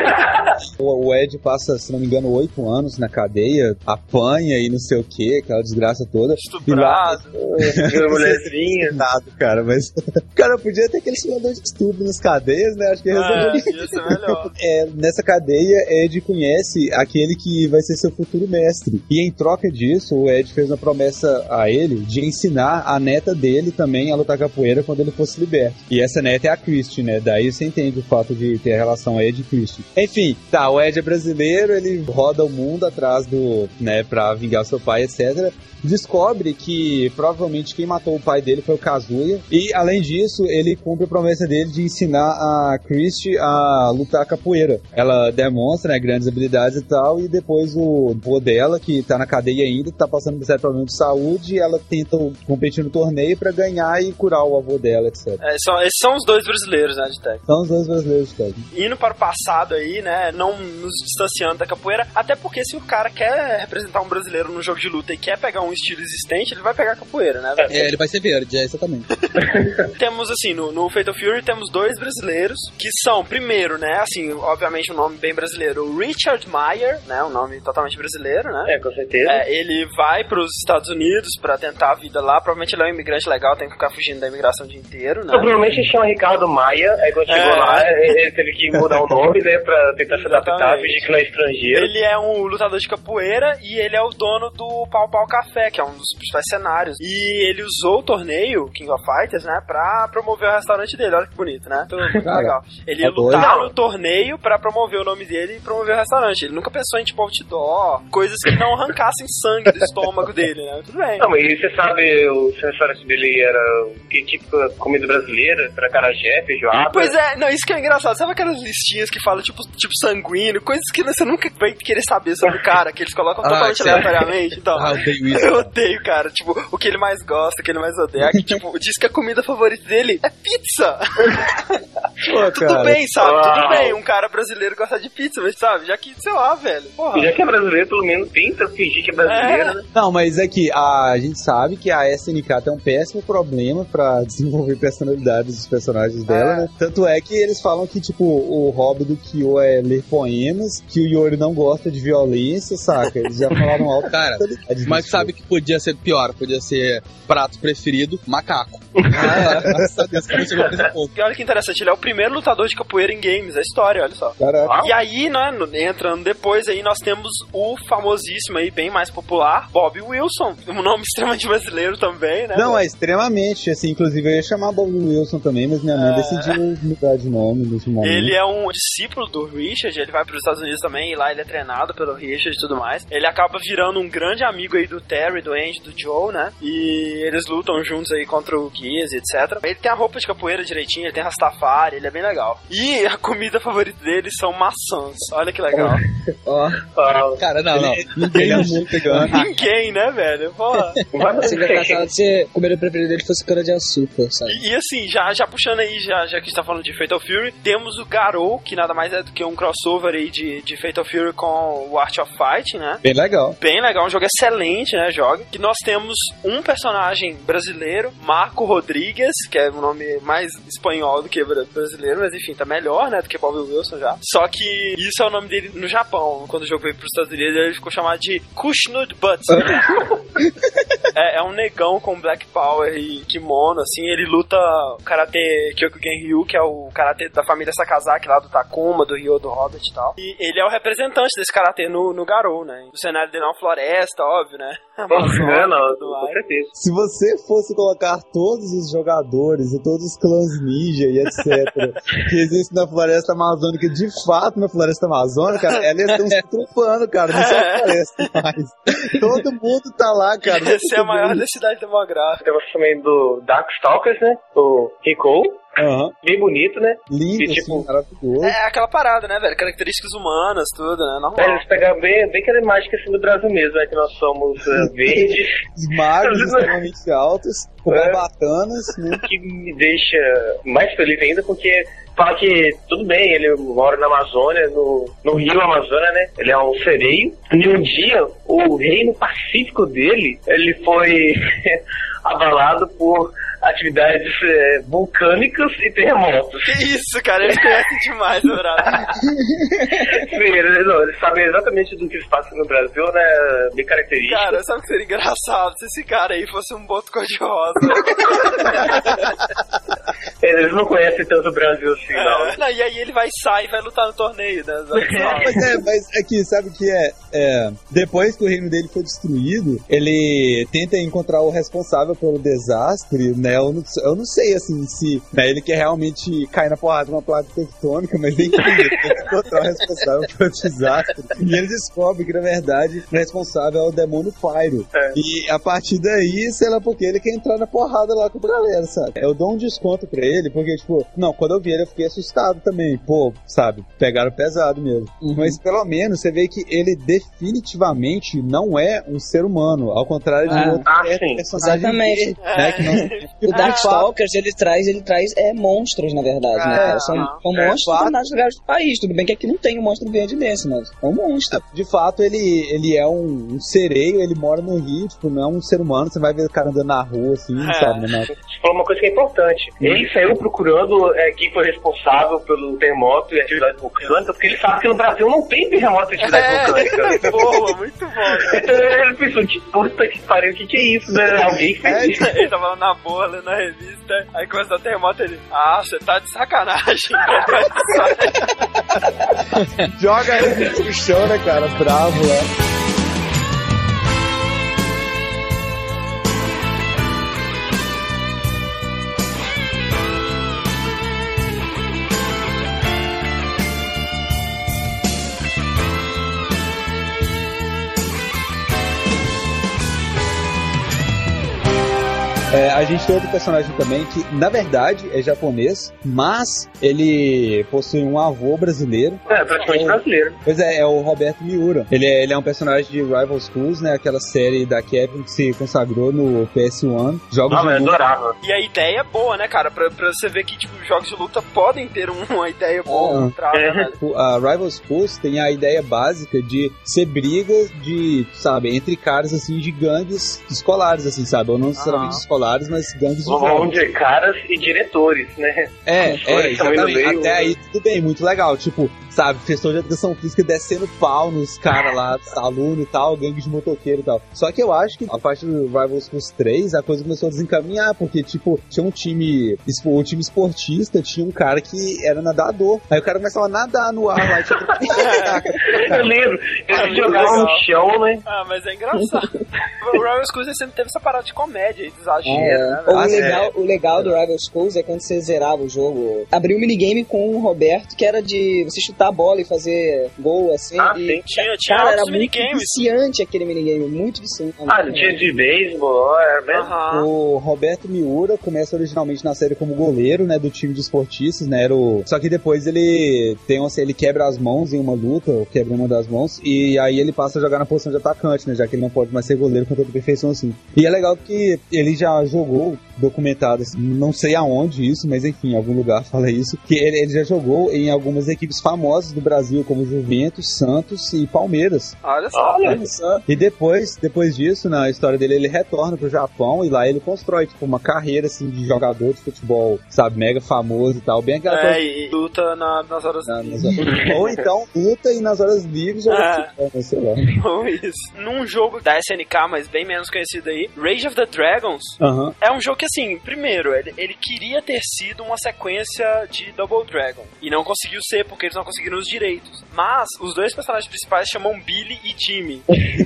O Ed passa, se não me engano, 8 anos na cadeia, apanha e não sei o que, aquela desgraça toda. Estuprado. Mulherzinha. Nada, cara, mas o cara podia ter aquele simulador de estupro nas cadeias, né? Acho que resolveria. Ia ser melhor. Nessa cadeia, Ed conhece aquele que vai ser seu futuro mestre. E em troca disso, o Ed fez uma promessa a ele de ensinar a neta dele também a lutar capoeira quando ele fosse liberto. E essa neta é a Christie, né? Daí você entende o fato de ter a relação Ed e Christie. Enfim, tá, o Ed é brasileiro, ele roda o mundo atrás pra vingar seu pai, etc. Descobre que provavelmente quem matou o pai dele foi o Kazuya. E, além disso, ele cumpre a promessa dele de ensinar a Christie a lutar capoeira. Ela demonstra, né, grandes habilidades e tal, e depois o avô dela, que tá na cadeia ainda, tá passando por certo problema de saúde, ela tenta competir no torneio pra ganhar e curar o avô dela, etc. Esses são os 2 brasileiros, né, de Tekken. São os 2 brasileiros de Tekken. Indo para o passado aí, né, não nos distanciando da capoeira, até porque se o cara quer representar um brasileiro num jogo de luta e quer pegar um estilo existente, ele vai pegar a capoeira, né, velho? Ele vai ser verde, exatamente. Temos, assim, no Fatal Fury temos 2 brasileiros, que são, primeiro, né, assim, obviamente um nome bem brasileiro, o Richard Meyer, né, um nome totalmente brasileiro, né? Com certeza. Ele vai pros Estados Unidos pra tentar a vida lá, provavelmente ele é um imigrante legal, tem que ficar fugindo da imigração o dia inteiro, né? Provavelmente chama Ricardo Maia, aí quando chegou lá, ele teve que mudar o nome, né, pra tentar se adaptar, fingir que não é estrangeiro. Ele é um lutador de capoeira e ele é o dono do Pau Pau Café, que é um dos principais cenários. E ele usou o torneio King of Fighters, né, pra promover o restaurante dele. Olha que bonito, né? Tudo muito legal. Ele ia lutar no torneio pra promover o nome dele e promover o restaurante. Ele nunca pensou em, tipo, outdoor, coisas que não arrancassem sangue do estômago dele, né? Tudo bem. Não, mas você sabe, o restaurante dele era que tipo comida brasileira? Era acarajé, feijoada? Pois é, não, isso que é engraçado. Sabe aquelas listinhas que falam, tipo sanguíneo, coisas que você nunca vai querer saber sobre o cara, que eles colocam totalmente aleatoriamente. Então, eu odeio isso. Eu odeio, cara. Tipo, o que ele mais gosta, o que ele mais odeia. Que, tipo, diz que a comida favorita dele é pizza. Pô, tudo bem, sabe? Tudo bem, um cara brasileiro gosta de pizza, mas sabe? Já que, sei lá, velho. Porra. Já que é brasileiro, pelo menos tenta fingir que é brasileiro, né? Não, mas é que a gente sabe que a SNK tem um péssimo problema pra desenvolver personalidades dos personagens dela, né? Tanto é que eles falam que, tipo, o hobby do Kyo é ler poemas, que o Yori não gosta de violência, saca? Eles já falaram alto. Cara, mas sabe que podia ser pior, podia ser prato preferido, macaco. Graças a Deus que não chegou a esse ponto. E olha que interessante, ele é o primeiro lutador de capoeira em games, é história, olha só. Caraca. E aí, né, entrando depois aí, nós temos o famosíssimo aí, bem mais popular, Bob Wilson, um nome extremamente brasileiro também, né? Não, é extremamente, assim, inclusive eu ia chamar Bob Wilson também, mas minha mãe decidiu mudar de nome nesse momento. Ele é um discípulo do Richard, ele vai para os Estados Unidos também, e lá ele é treinado pelo Richard e tudo mais. Ele acaba virando um grande amigo aí do Terry, do Andy, do Joe, né? E eles lutam juntos aí contra o Gears e etc. Ele tem a roupa de capoeira direitinho, ele tem Rastafari, ele é bem legal. E a comida favorita dele são maçãs. Olha que legal. Cara, não. Ninguém é muito pegando. Ninguém, né, velho? Porra. Seria engraçado se a comida preferida dele fosse cana de açúcar, sabe? E assim, já puxando aí, já que a gente tá falando de Fatal Fury, temos o Garou, que nada mais é do que um crossover aí de Fatal Fury com o Art of Fight, né? Bem legal. Bem legal, um jogo excelente, né, joga. Que nós temos um personagem brasileiro, Marco Rodrigues, que é um nome mais espanhol do que brasileiro, mas enfim, tá melhor, né, do que Bob Wilson já. Só que isso é o nome dele no Japão. Quando o jogo veio pros Estados Unidos, ele ficou chamado de Kushnud Butts. É um negão com Black Power e kimono, assim, ele luta Karate Kyokugen Ryu, que é o Karate da família Sakazaki, lá do Takuma, do Ryo, do Robert e tal. E ele é o representante desse Karate no Garou, né? O cenário dele é uma floresta, óbvio, né? Com certeza. Se você fosse colocar todos os jogadores e todos os clãs ninja e etc. que existem na floresta amazônica, de fato na floresta amazônica, elas estão se trupando, cara, não só a floresta mais. Todo mundo tá lá, cara. Essa é a maior densidade demográfica. Temos também do Darkstalkers, né? O Rikou. Bem bonito, né? Lindo, e, tipo, assim, maravilhoso. É aquela parada, né, velho? Características humanas, tudo, né? Normal. Eles pegaram bem aquela imagem que assim do Brasil mesmo, né? Que nós somos verdes. Magros, extremamente altos, com barbatanas, né? Que me deixa mais feliz ainda, porque fala que, tudo bem, ele mora na Amazônia, no Rio Amazônia, né? Ele é um sereio. E um dia, o reino pacífico dele, ele foi abalado por atividades vulcânicas e terremotos. Que isso, cara, eles conhecem demais o Brasil. Sim, eles sabem exatamente do que se passa no Brasil, né? Bem característico. Cara, sabe o que seria engraçado se esse cara aí fosse um boto cor-de-rosa? Eles não conhecem tanto o Brasil assim, não. E aí ele vai sair e vai lutar no torneio, né? Mas aqui, sabe o que é? Depois que o reino dele foi destruído, ele tenta encontrar o responsável pelo desastre, né? Eu não sei, assim, se ele quer realmente cair na porrada de uma placa tectônica, mas enfim, ele tem que encontrar o responsável pelo desastre. E ele descobre que, na verdade, o responsável é o demônio Pyro. E a partir daí, sei lá porque, ele quer entrar na porrada lá com a galera, sabe? Eu dou um desconto pra ele, porque, tipo, quando eu vi ele, eu fiquei assustado também. Pô, sabe? Pegaram pesado mesmo. Mas, pelo menos, você vê que ele definitivamente não é um ser humano, ao contrário de outro personagem. Exatamente. Dele, né, que não... O Darkstalkers, ele traz monstros, na verdade, né, cara? São monstros tornados lugares do país. Tudo bem que aqui não tem um monstro verde desse, mas é um monstro. De fato, ele é um sereio, ele mora no Rio, tipo, não é um ser humano. Você vai ver o cara andando na rua, assim, sabe? Né? Você falou uma coisa que é importante. Ele saiu procurando quem foi responsável pelo terremoto e atividade vulcânica, porque ele sabe que no Brasil não tem terremoto e atividade vulcânica. Boa, muito bom. Então ele pensou, que puta que pariu, o que é isso, né? Alguém fez isso. Ele tá falando na boa, tava lendo a revista, aí começou a terremoto ele. Ah, você tá de sacanagem. Joga ele no chão, né, cara? Bravo lá. A gente tem outro personagem também que, na verdade, é japonês, mas ele possui um avô brasileiro. Praticamente brasileiro. Pois é o Roberto Miura. Ele é um personagem de Rival Schools, né? Aquela série da Capcom que se consagrou no PS1. Jogos de luta. Adorava. E a ideia é boa, né, cara? Pra você ver que, tipo, jogos de luta podem ter uma ideia boa. A Rival Schools tem a ideia básica de ser brigas de, sabe, entre caras, assim, de gangues escolares, assim, sabe? Ou não necessariamente escolares, mas gangues de jogos. De caras e diretores, né? Exatamente. Até aí tudo bem, muito legal. Tipo, sabe, questão de educação física descendo pau nos caras lá, aluno e tal, gangue de motoqueiro e tal. Só que eu acho que a partir do Rival Schools 3, a coisa começou a desencaminhar, porque, tipo, tinha um time esportista, tinha um cara que era nadador. Aí o cara começava a nadar no ar lá. Tipo... Eu lembro. Ele jogava no chão, né? Mas é engraçado. O Rival Schools sempre teve essa parada de comédia e exagero, né? O legal do Rival Schools é quando você zerava o jogo. Abriu um minigame com o Roberto, que era de você chutar a bola e fazer gol, assim. E, tinha cara, era muito minigames. viciante aquele minigame, muito viciante. Tinha de beisebol, era mesmo. O Roberto Miura começa originalmente na série como goleiro, né, do time de esportistas, né, só que depois ele ele quebra as mãos em uma luta, ou quebra uma das mãos, e aí ele passa a jogar na posição de atacante, né, já que ele não pode mais ser goleiro com toda perfeição assim. E é legal que ele já jogou, documentado, assim, não sei aonde isso, mas enfim, em algum lugar fala isso, que ele já jogou em algumas equipes famosas do Brasil, como Juventus, Santos e Palmeiras. Olha só. E depois disso, na história dele, ele retorna pro Japão e lá ele constrói, tipo, uma carreira, assim, de jogador de futebol, sabe, mega famoso e tal, bem aquela coisa... E luta nas horas livres. Ou então, luta e nas horas livres, ou sei lá. Ou isso. Num jogo da SNK, mas bem menos conhecido aí, Rage of the Dragons, é um jogo que, assim, primeiro, ele queria ter sido uma sequência de Double Dragon, e não conseguiu ser, porque eles não conseguiram os direitos. Mas, os dois personagens principais chamam Billy e Jimmy.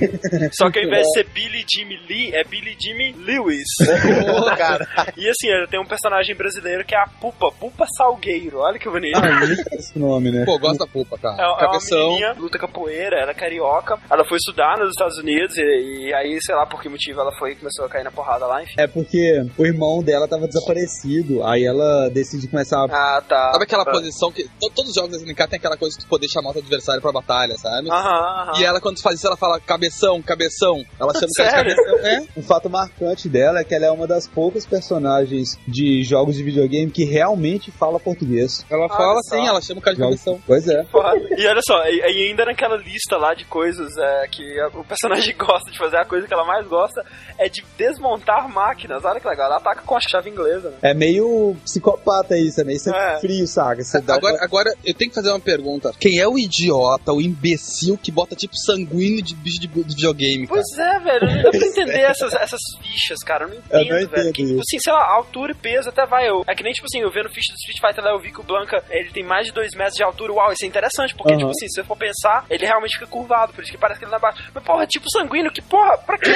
Só que ao invés de ser Billy Jimmy Lee, é Billy Jimmy Lewis. Cara. E assim, tem um personagem brasileiro que é a Pupa Salgueiro. Olha que bonito. Esse nome, né? Pô, gosto da Pupa, cara. É uma menininha, luta capoeira, ela é carioca. Ela foi estudar nos Estados Unidos e aí, sei lá por que motivo, ela começou a cair na porrada lá, enfim. É porque o irmão dela tava desaparecido, aí ela decide começar a... Sabe aquela posição que... Todos os jogos da SNK tem aquela coisa de tu poder chamar o teu adversário pra batalha, sabe? E ela, quando faz isso, ela fala cabeção. Ela chama o cara de cabeção. Um fato marcante dela é que ela é uma das poucas personagens de jogos de videogame que realmente fala português. Ela fala sim, ela chama o cara de cabeção. Pois é. E olha só, e ainda naquela lista lá de coisas que o personagem gosta de fazer, a coisa que ela mais gosta é de desmontar máquinas. Olha que legal, ela ataca com a chave inglesa, né? É meio psicopata isso, é meio frio, saca? Agora, eu tenho que fazer uma pergunta. Quem é o idiota, o imbecil que bota tipo sanguíneo de bicho de videogame, cara? Pois é, velho, não dá pra entender essas fichas, cara, eu não entendo, velho. Que, assim, sei lá, altura e peso até vai. É que nem, tipo assim, eu vendo ficha do Street Fighter lá, eu vi que o Blanca, ele tem mais de 2 metros de altura. Uau, isso é interessante, porque, tipo assim, se você for pensar, ele realmente fica curvado, por isso que parece que ele não é baixo. Mas, porra, tipo sanguíneo, que porra, pra quê?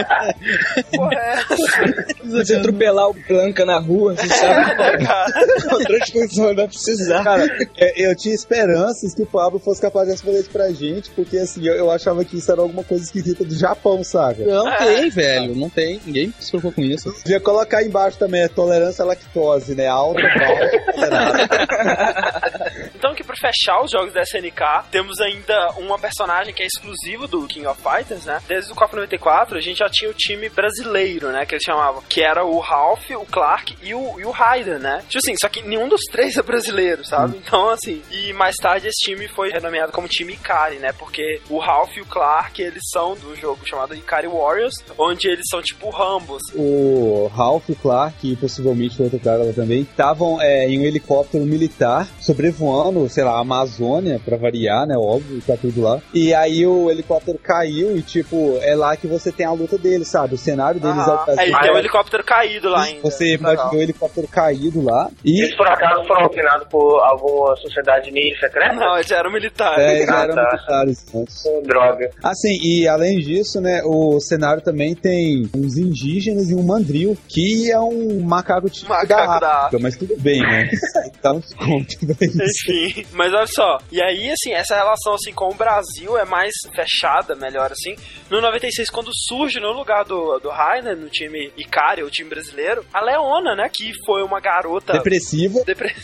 Porra, Se você atropelar o Blanca na rua, você sabe? Outra discussão, não precisar. Cara, eu tinha esperanças que o Pablo fosse capaz de responder isso pra gente, porque, assim, eu achava que isso era alguma coisa esquisita do Japão, saca? Não tem, velho, não tem. Ninguém se preocupou com isso. Podia colocar embaixo também a tolerância à lactose, né? Alta, baixa, tolerada. Então, que pra fechar os jogos da SNK, temos ainda uma personagem que é exclusivo do King of Fighters, né? Desde o KOF 94, a gente já tinha o time brasileiro, né? Que eles chamavam, que era o Ralph, o Clark e o Raiden, né? Tipo assim, só que nenhum dos três é brasileiro, sabe? Então, assim, e mais tarde esse time foi renomeado como time Ikari, né? Porque o Ralph e o Clark, eles são do jogo chamado Ikari Warriors, onde eles são tipo Rambos. O Ralph, o Clark e possivelmente o outro cara lá também estavam em um helicóptero militar sobrevoando, sei lá, lá, a Amazônia, pra variar, né, óbvio, tá tudo lá. E aí o helicóptero caiu e, tipo, é lá que você tem a luta deles, sabe? O cenário deles é o Brasil. Aí tem um helicóptero caído lá ainda. Você pode ver o helicóptero caído lá. E eles, por acaso, foram treinados por alguma sociedade ninja secreta? Não, eles eram militares. eles eram militares antes. Droga. Assim, e além disso, né, o cenário também tem uns indígenas e um mandril, que é um macaco típico da África, mas tudo bem, né? Então, conta isso. Enfim, mas olha só, e aí, assim, essa relação, assim, com o Brasil é mais fechada, melhor, assim. No 96, quando surge no lugar do Rainer, no time Ikari, o time brasileiro, a Leona, né, que foi uma garota depressiva,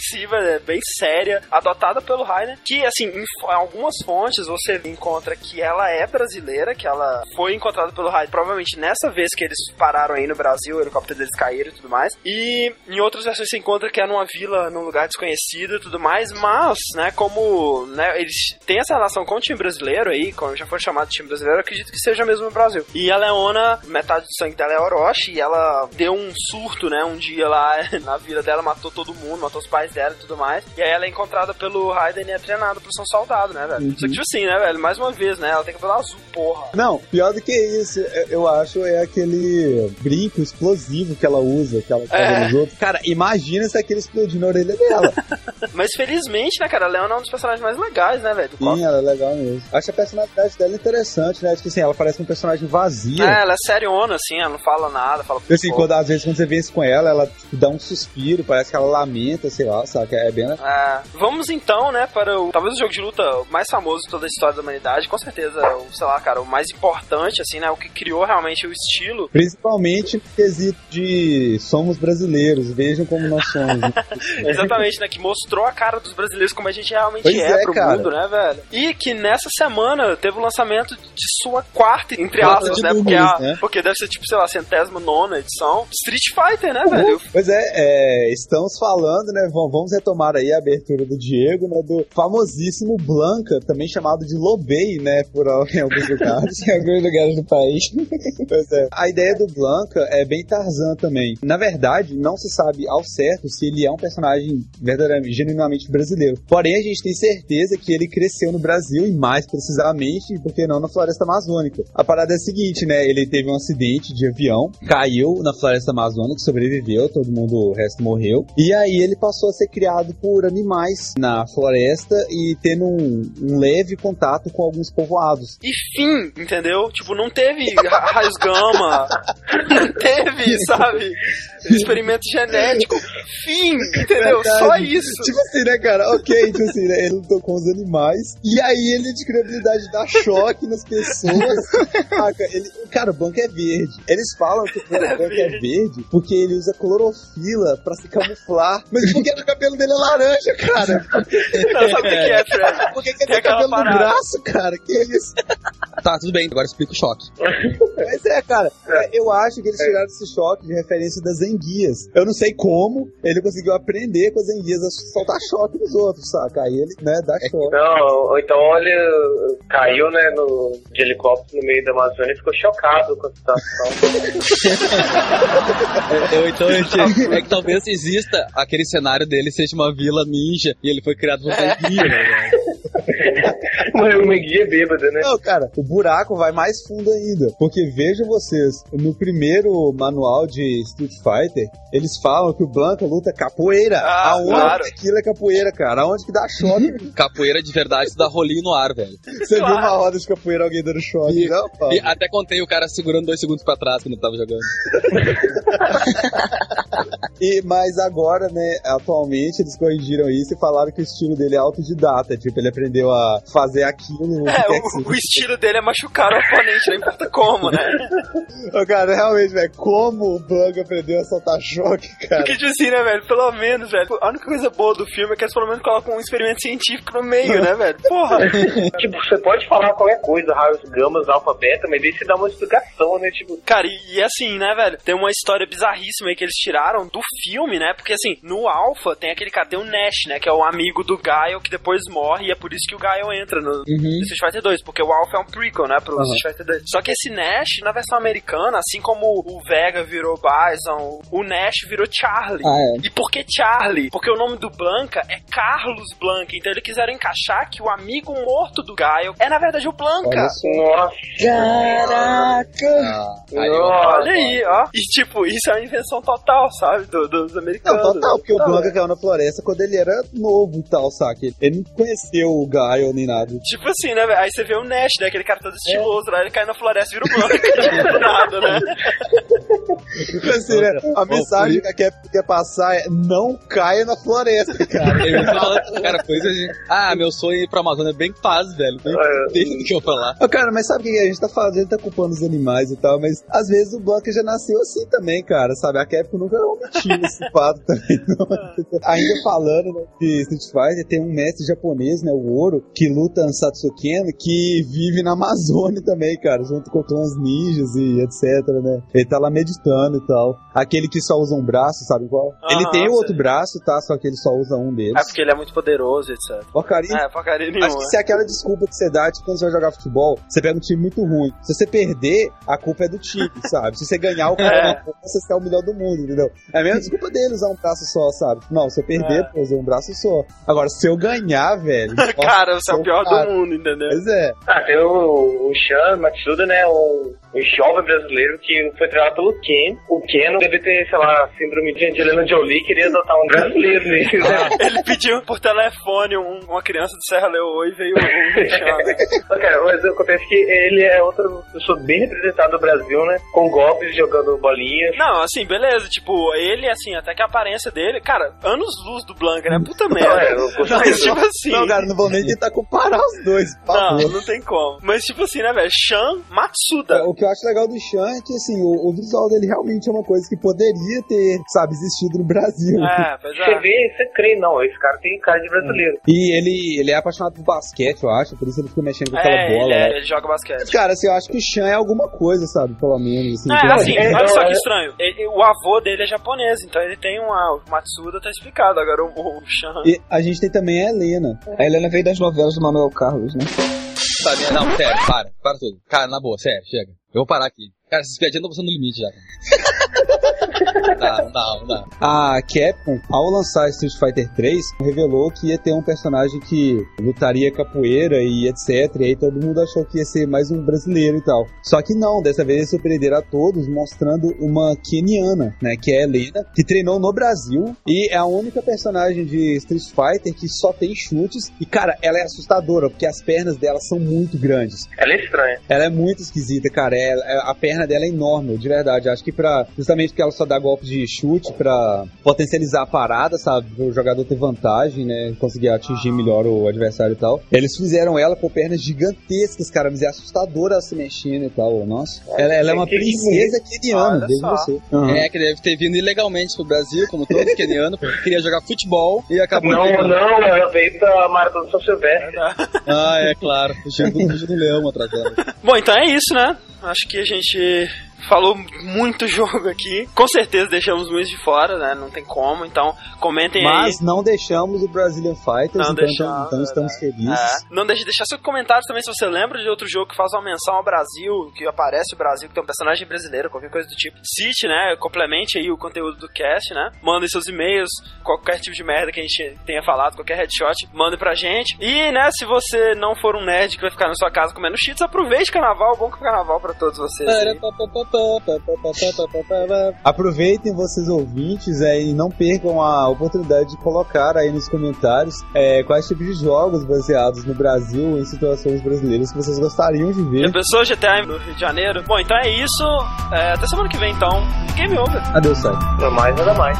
bem séria, adotada pelo Rainer, que, assim, em algumas fontes você encontra que ela é brasileira, que ela foi encontrada pelo Rainer, provavelmente nessa vez que eles pararam aí no Brasil, o helicóptero deles caíram e tudo mais, e em outras versões você encontra que é numa vila, num lugar desconhecido e tudo mais, mas, né, como, né, eles têm essa relação com o time brasileiro aí, como já foi chamado de time brasileiro, eu acredito que seja mesmo no Brasil. E a Leona, metade do sangue dela é Orochi, e ela deu um surto, né, um dia lá na vila dela, matou todo mundo, matou os pais dela e tudo mais, e aí ela é encontrada pelo Raiden e é treinada pra ser um soldado, né, velho? Só que, tipo assim, né, velho, mais uma vez, né, ela tem cabelo azul, porra. Não, pior do que isso, eu acho, é aquele brinco explosivo que ela usa, que ela faz nos outros. Cara, imagina se aquele explodiu na orelha dela. Mas felizmente, né, cara, a Leona é um dos personagens mais legais, né, velho? Sim, ela é legal mesmo. Acho a personalidade dela interessante, né? Acho que assim, ela parece um personagem vazia. Ela é seriona, assim, ela não fala nada, fala... Assim, às vezes quando você vê isso com ela tipo, dá um suspiro, parece que ela lamenta, sei lá, sabe? É bem... Vamos então, né, para talvez o jogo de luta mais famoso de toda a história da humanidade, com certeza, sei lá, cara, o mais importante, assim, né, o que criou realmente o estilo. Principalmente no quesito de somos brasileiros, vejam como nós somos. Exatamente, né, que mostrou a cara dos brasileiros como a gente realmente pro cara. Mundo, né, velho? E que nessa semana teve o lançamento de sua quarta, entre aspas, né, porque deve ser, tipo, sei lá, 109ª edição, Street Fighter, né, velho? Pois estamos falando, né, vamos retomar aí a abertura do Diego, né, do famosíssimo Blanka, também chamado de Lobei, né, em alguns lugares. Em alguns lugares do país. Pois é. A ideia do Blanka é bem Tarzan também. Na verdade, não se sabe ao certo se ele é um personagem verdadeiramente, genuinamente brasileiro. Porém, a gente tem certeza que ele cresceu no Brasil e mais precisamente, por que não, na Floresta Amazônica. A parada é a seguinte, né, ele teve um acidente de avião, caiu na Floresta Amazônica, sobreviveu, todo mundo, o resto morreu. E aí ele passou a ser criado por animais na floresta e tendo um leve contato com alguns povoados. E fim, entendeu? Tipo, não teve raios gama, não teve, sabe, experimento genético. Fim, entendeu? Verdade. Só isso. Tipo assim, né, cara? Ok, tipo assim, né? Ele lutou com os animais e aí ele adquiriu a habilidade de dar choque nas pessoas. Cara, o Blanka é verde. Eles falam que o Blanka é verde porque ele usa clorofila pra se camuflar. Mas por que o cabelo dele é laranja, cara? Não sabe o que é, Fred? Por que ele tem cabelo no braço, cara? Que é isso? Tá, tudo bem, agora explica o choque. Mas cara, eu acho que eles tiraram esse choque de referência das enguias. Eu não sei como ele conseguiu aprender com as enguias a soltar choque nos outros, saca? Aí ele, né, dá choque. Não, ou então ele caiu, né, de helicóptero no meio da Amazônia e ficou chocado com a situação. É que talvez exista aquele cenário dele seja uma vila ninja e ele foi criado por enguia, né? Uma guia bêbada, né? Não, cara, o buraco vai mais fundo ainda. Porque vejam vocês, no primeiro manual de Street Fighter, eles falam que o Blanka luta capoeira. Aonde claro. Aquilo é capoeira, cara? Aonde que dá choque? Capoeira de verdade, dá rolinho no ar, velho. Você viu uma roda de capoeira, alguém dando choque? Não, e até contei o cara segurando 2 segundos pra trás quando tava jogando. Mas agora, né, atualmente eles corrigiram isso e falaram que o estilo dele é autodidata. Tipo, ele aprendeu a fazer aquilo. O estilo dele é machucar o oponente, não importa como, né? Cara, realmente, velho, como o Blanka aprendeu a soltar choque, cara? Porque, tipo assim, né, velho, pelo menos, velho, a única coisa boa do filme é que eles pelo menos colocam um experimento científico no meio, né, velho? Porra! Tipo, você pode falar qualquer coisa, raios gamas, alfa, beta, mas daí você dá uma explicação, né, tipo... Cara, e assim, né, velho, tem uma história bizarríssima aí que eles tiraram do filme, né, porque assim, no alfa tem aquele cara, tem o Nash, né, que é o amigo do Gaio que depois morre e é por isso que o Gaio entra no Street Fighter 2, porque o Alpha é um prequel, né, pro Street Fighter 2. Só que esse Nash, na versão americana, assim como o Vega virou Bison, o Nash virou Charlie. E por que Charlie? Porque o nome do Blanca é Carlos Blanca, então eles quiseram encaixar que o amigo morto do Gaio é, na verdade, o Blanca. Nossa. Caraca! Olha aí, ó. E, tipo, isso é uma invenção total, sabe, dos americanos. Não, total, porque o Blanca caiu na floresta quando ele era novo e tal, sabe? Ele não conheceu o Gaio nem nada. Tipo assim, né, velho? Aí você vê o Nash, né, aquele cara todo estiloso, lá ele cai na floresta e vira o Blanca. Nada, né? Tipo assim, né? A mensagem que quer passar é: não caia na floresta, cara. Ele fala, cara, coisa de... meu sonho é ir pra Amazônia é bem paz, velho. Deixa do que eu falar. Cara, mas sabe o que a gente tá falando? A gente tá culpando os animais e tal, mas às vezes o Blanca já nasceu assim também, cara, sabe? A Capcom nunca omitiu esse fato também. Ainda falando, né, de Street Fighter, tem um mestre japonês, né, o Oro, que luta no Satsuken, que vive na Amazônia também, cara, junto com clãs ninjas e etc, né? Ele tá lá meditando e tal. Aquele que só usa um braço, sabe qual? Ele tem o outro braço, tá? Só que ele só usa um deles. É porque ele é muito poderoso, etc. Porcaria. Porcaria nenhuma. Acho que se é aquela desculpa que você dá, tipo, quando você vai jogar futebol, você pega um time muito ruim. Se você perder, a culpa é do time, sabe? Se você ganhar, o cara você é o melhor do mundo, entendeu? É a mesma desculpa dele usar um braço só, sabe? Não, se eu perder, pô, usar um braço só. Agora, se eu ganhar, velho... Cara, você é o pior do mundo, entendeu? Pois é. Tem o Shan Matsuda, né? Um jovem brasileiro que foi treinado pelo Ken. O Ken deve ter, sei lá, síndrome de Angelina Jolie, queria adotar um brasileiro nele, né? Ele pediu por telefone uma criança do Serra Leoa e veio o Shan. Cara, mas acontece que ele é outra pessoa bem representada do Brasil, né? Com golpes, jogando bolinhas. Não, assim, beleza. Tipo, ele, assim, até que a aparência dele... Cara, anos-luz do Blanca, né? Puta merda. Mas, tipo assim... Não, cara, não vou nem tentar comparar os dois, por favor. Não tem como. Mas, tipo assim, né, velho? Shan Matsuda. O que eu acho legal do Shan é que, assim, o visual dele realmente é uma coisa que poderia ter, sabe, existido no Brasil. Pois é. Você vê, você crê, não. Esse cara tem cara de brasileiro. E ele é apaixonado por basquete, eu acho, por isso ele fica mexendo com aquela bola. Ele joga basquete. Cara, assim, eu acho que o Shan é alguma coisa, sabe, pelo menos. Assim, olha só que estranho. O avô dele é japonês, então ele tem uma Matsuda, tá explicado. Agora o Shan... E a gente tem também a Helena. A Helena veio das novelas do Manuel Carlos, né? Sabe, não, sério, para tudo. Cara, na boa, sério, chega. Eu vou parar aqui. Cara, essas piadinhas estão passando no limite já. Não dá. A Capcom, ao lançar Street Fighter 3, revelou que ia ter um personagem que lutaria capoeira e etc. E aí todo mundo achou que ia ser mais um brasileiro e tal. Só que não, dessa vez eles surpreenderam a todos mostrando uma keniana, né, que é a Helena, que treinou no Brasil e é a única personagem de Street Fighter que só tem chutes. E, cara, ela é assustadora, porque as pernas dela são muito grandes. Ela é estranha. Ela é muito esquisita, cara. A perna dela é enorme, de verdade. Acho que justamente porque ela só dá golpes de chute pra potencializar a parada, sabe? O jogador ter vantagem, né? Conseguir atingir melhor o adversário e tal. Eles fizeram ela com pernas gigantescas, cara, mas é assustadora ela se mexendo e tal. Nossa. Ela é uma princesa keniana, desde você. É, que deve ter vindo ilegalmente pro Brasil, como todo keniano, porque queria jogar futebol e acabou... Não, ela veio pra Maratona de São Silvestre. É claro. Fugiu do leão atrasado. Bom, então é isso, né? Acho que a gente falou muito jogo aqui. Com certeza deixamos muitos de fora, né? Não tem como, então comentem aí. Mas não deixamos o Brazilian Fighters, então estamos felizes. Não deixe de deixar seu comentário também se você lembra de outro jogo que faz uma menção ao Brasil, que aparece o Brasil, que tem um personagem brasileiro, qualquer coisa do tipo. Cite, né? Complemente aí o conteúdo do cast, né? Mandem seus e-mails, qualquer tipo de merda que a gente tenha falado, qualquer headshot, mande pra gente. E, né, se você não for um nerd que vai ficar na sua casa comendo cheats, aproveite o carnaval, bom carnaval pra todos vocês aí. Aproveitem vocês ouvintes e não percam a oportunidade de colocar aí nos comentários quais tipos de jogos baseados no Brasil em situações brasileiras que vocês gostariam de ver. Já pensou GTA no Rio de Janeiro? Bom, então é isso. Até semana que vem, então. Game over. Adeus, sai. Nada mais, nada mais.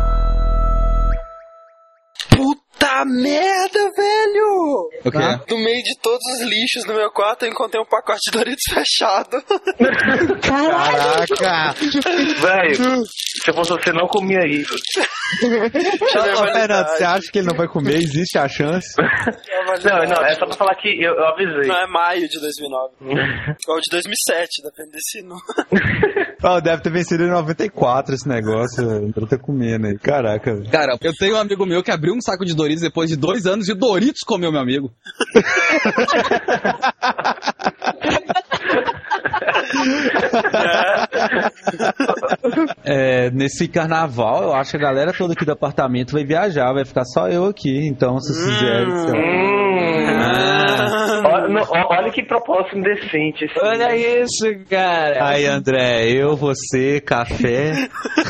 Puta merda, velho! O quê? Do meio meio de todos os lixos no meu quarto, eu encontrei um pacote de Doritos fechado. Caraca! Velho, se eu fosse você, não comia isso. Ô, Fernando, você acha que ele não vai comer? Existe a chance? Não, é só pra falar que eu avisei. Não, é maio de 2009. Ou de 2007, depende desse número. Oh, deve ter vencido em 94 esse negócio, pra ter comendo aí. Caraca, velho. Cara, eu tenho um amigo meu que abriu um saco de Doritos depois de 2 anos e o Doritos comeu meu amigo. Nesse carnaval, eu acho que a galera toda aqui do apartamento vai viajar, vai ficar só eu aqui. Então, se vocês quiserem. Olha que propósito indecente. Assim. Olha isso, cara. Aí, André, eu, você, café.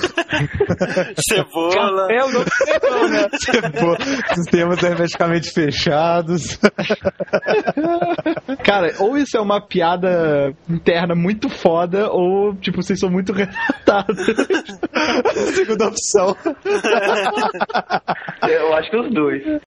Cebola. Café, não sei, né? Sistemas hermeticamente fechados. Cara, ou isso é uma piada interna muito foda, ou, tipo, vocês são muito retardados. Segunda opção. Eu acho que os dois.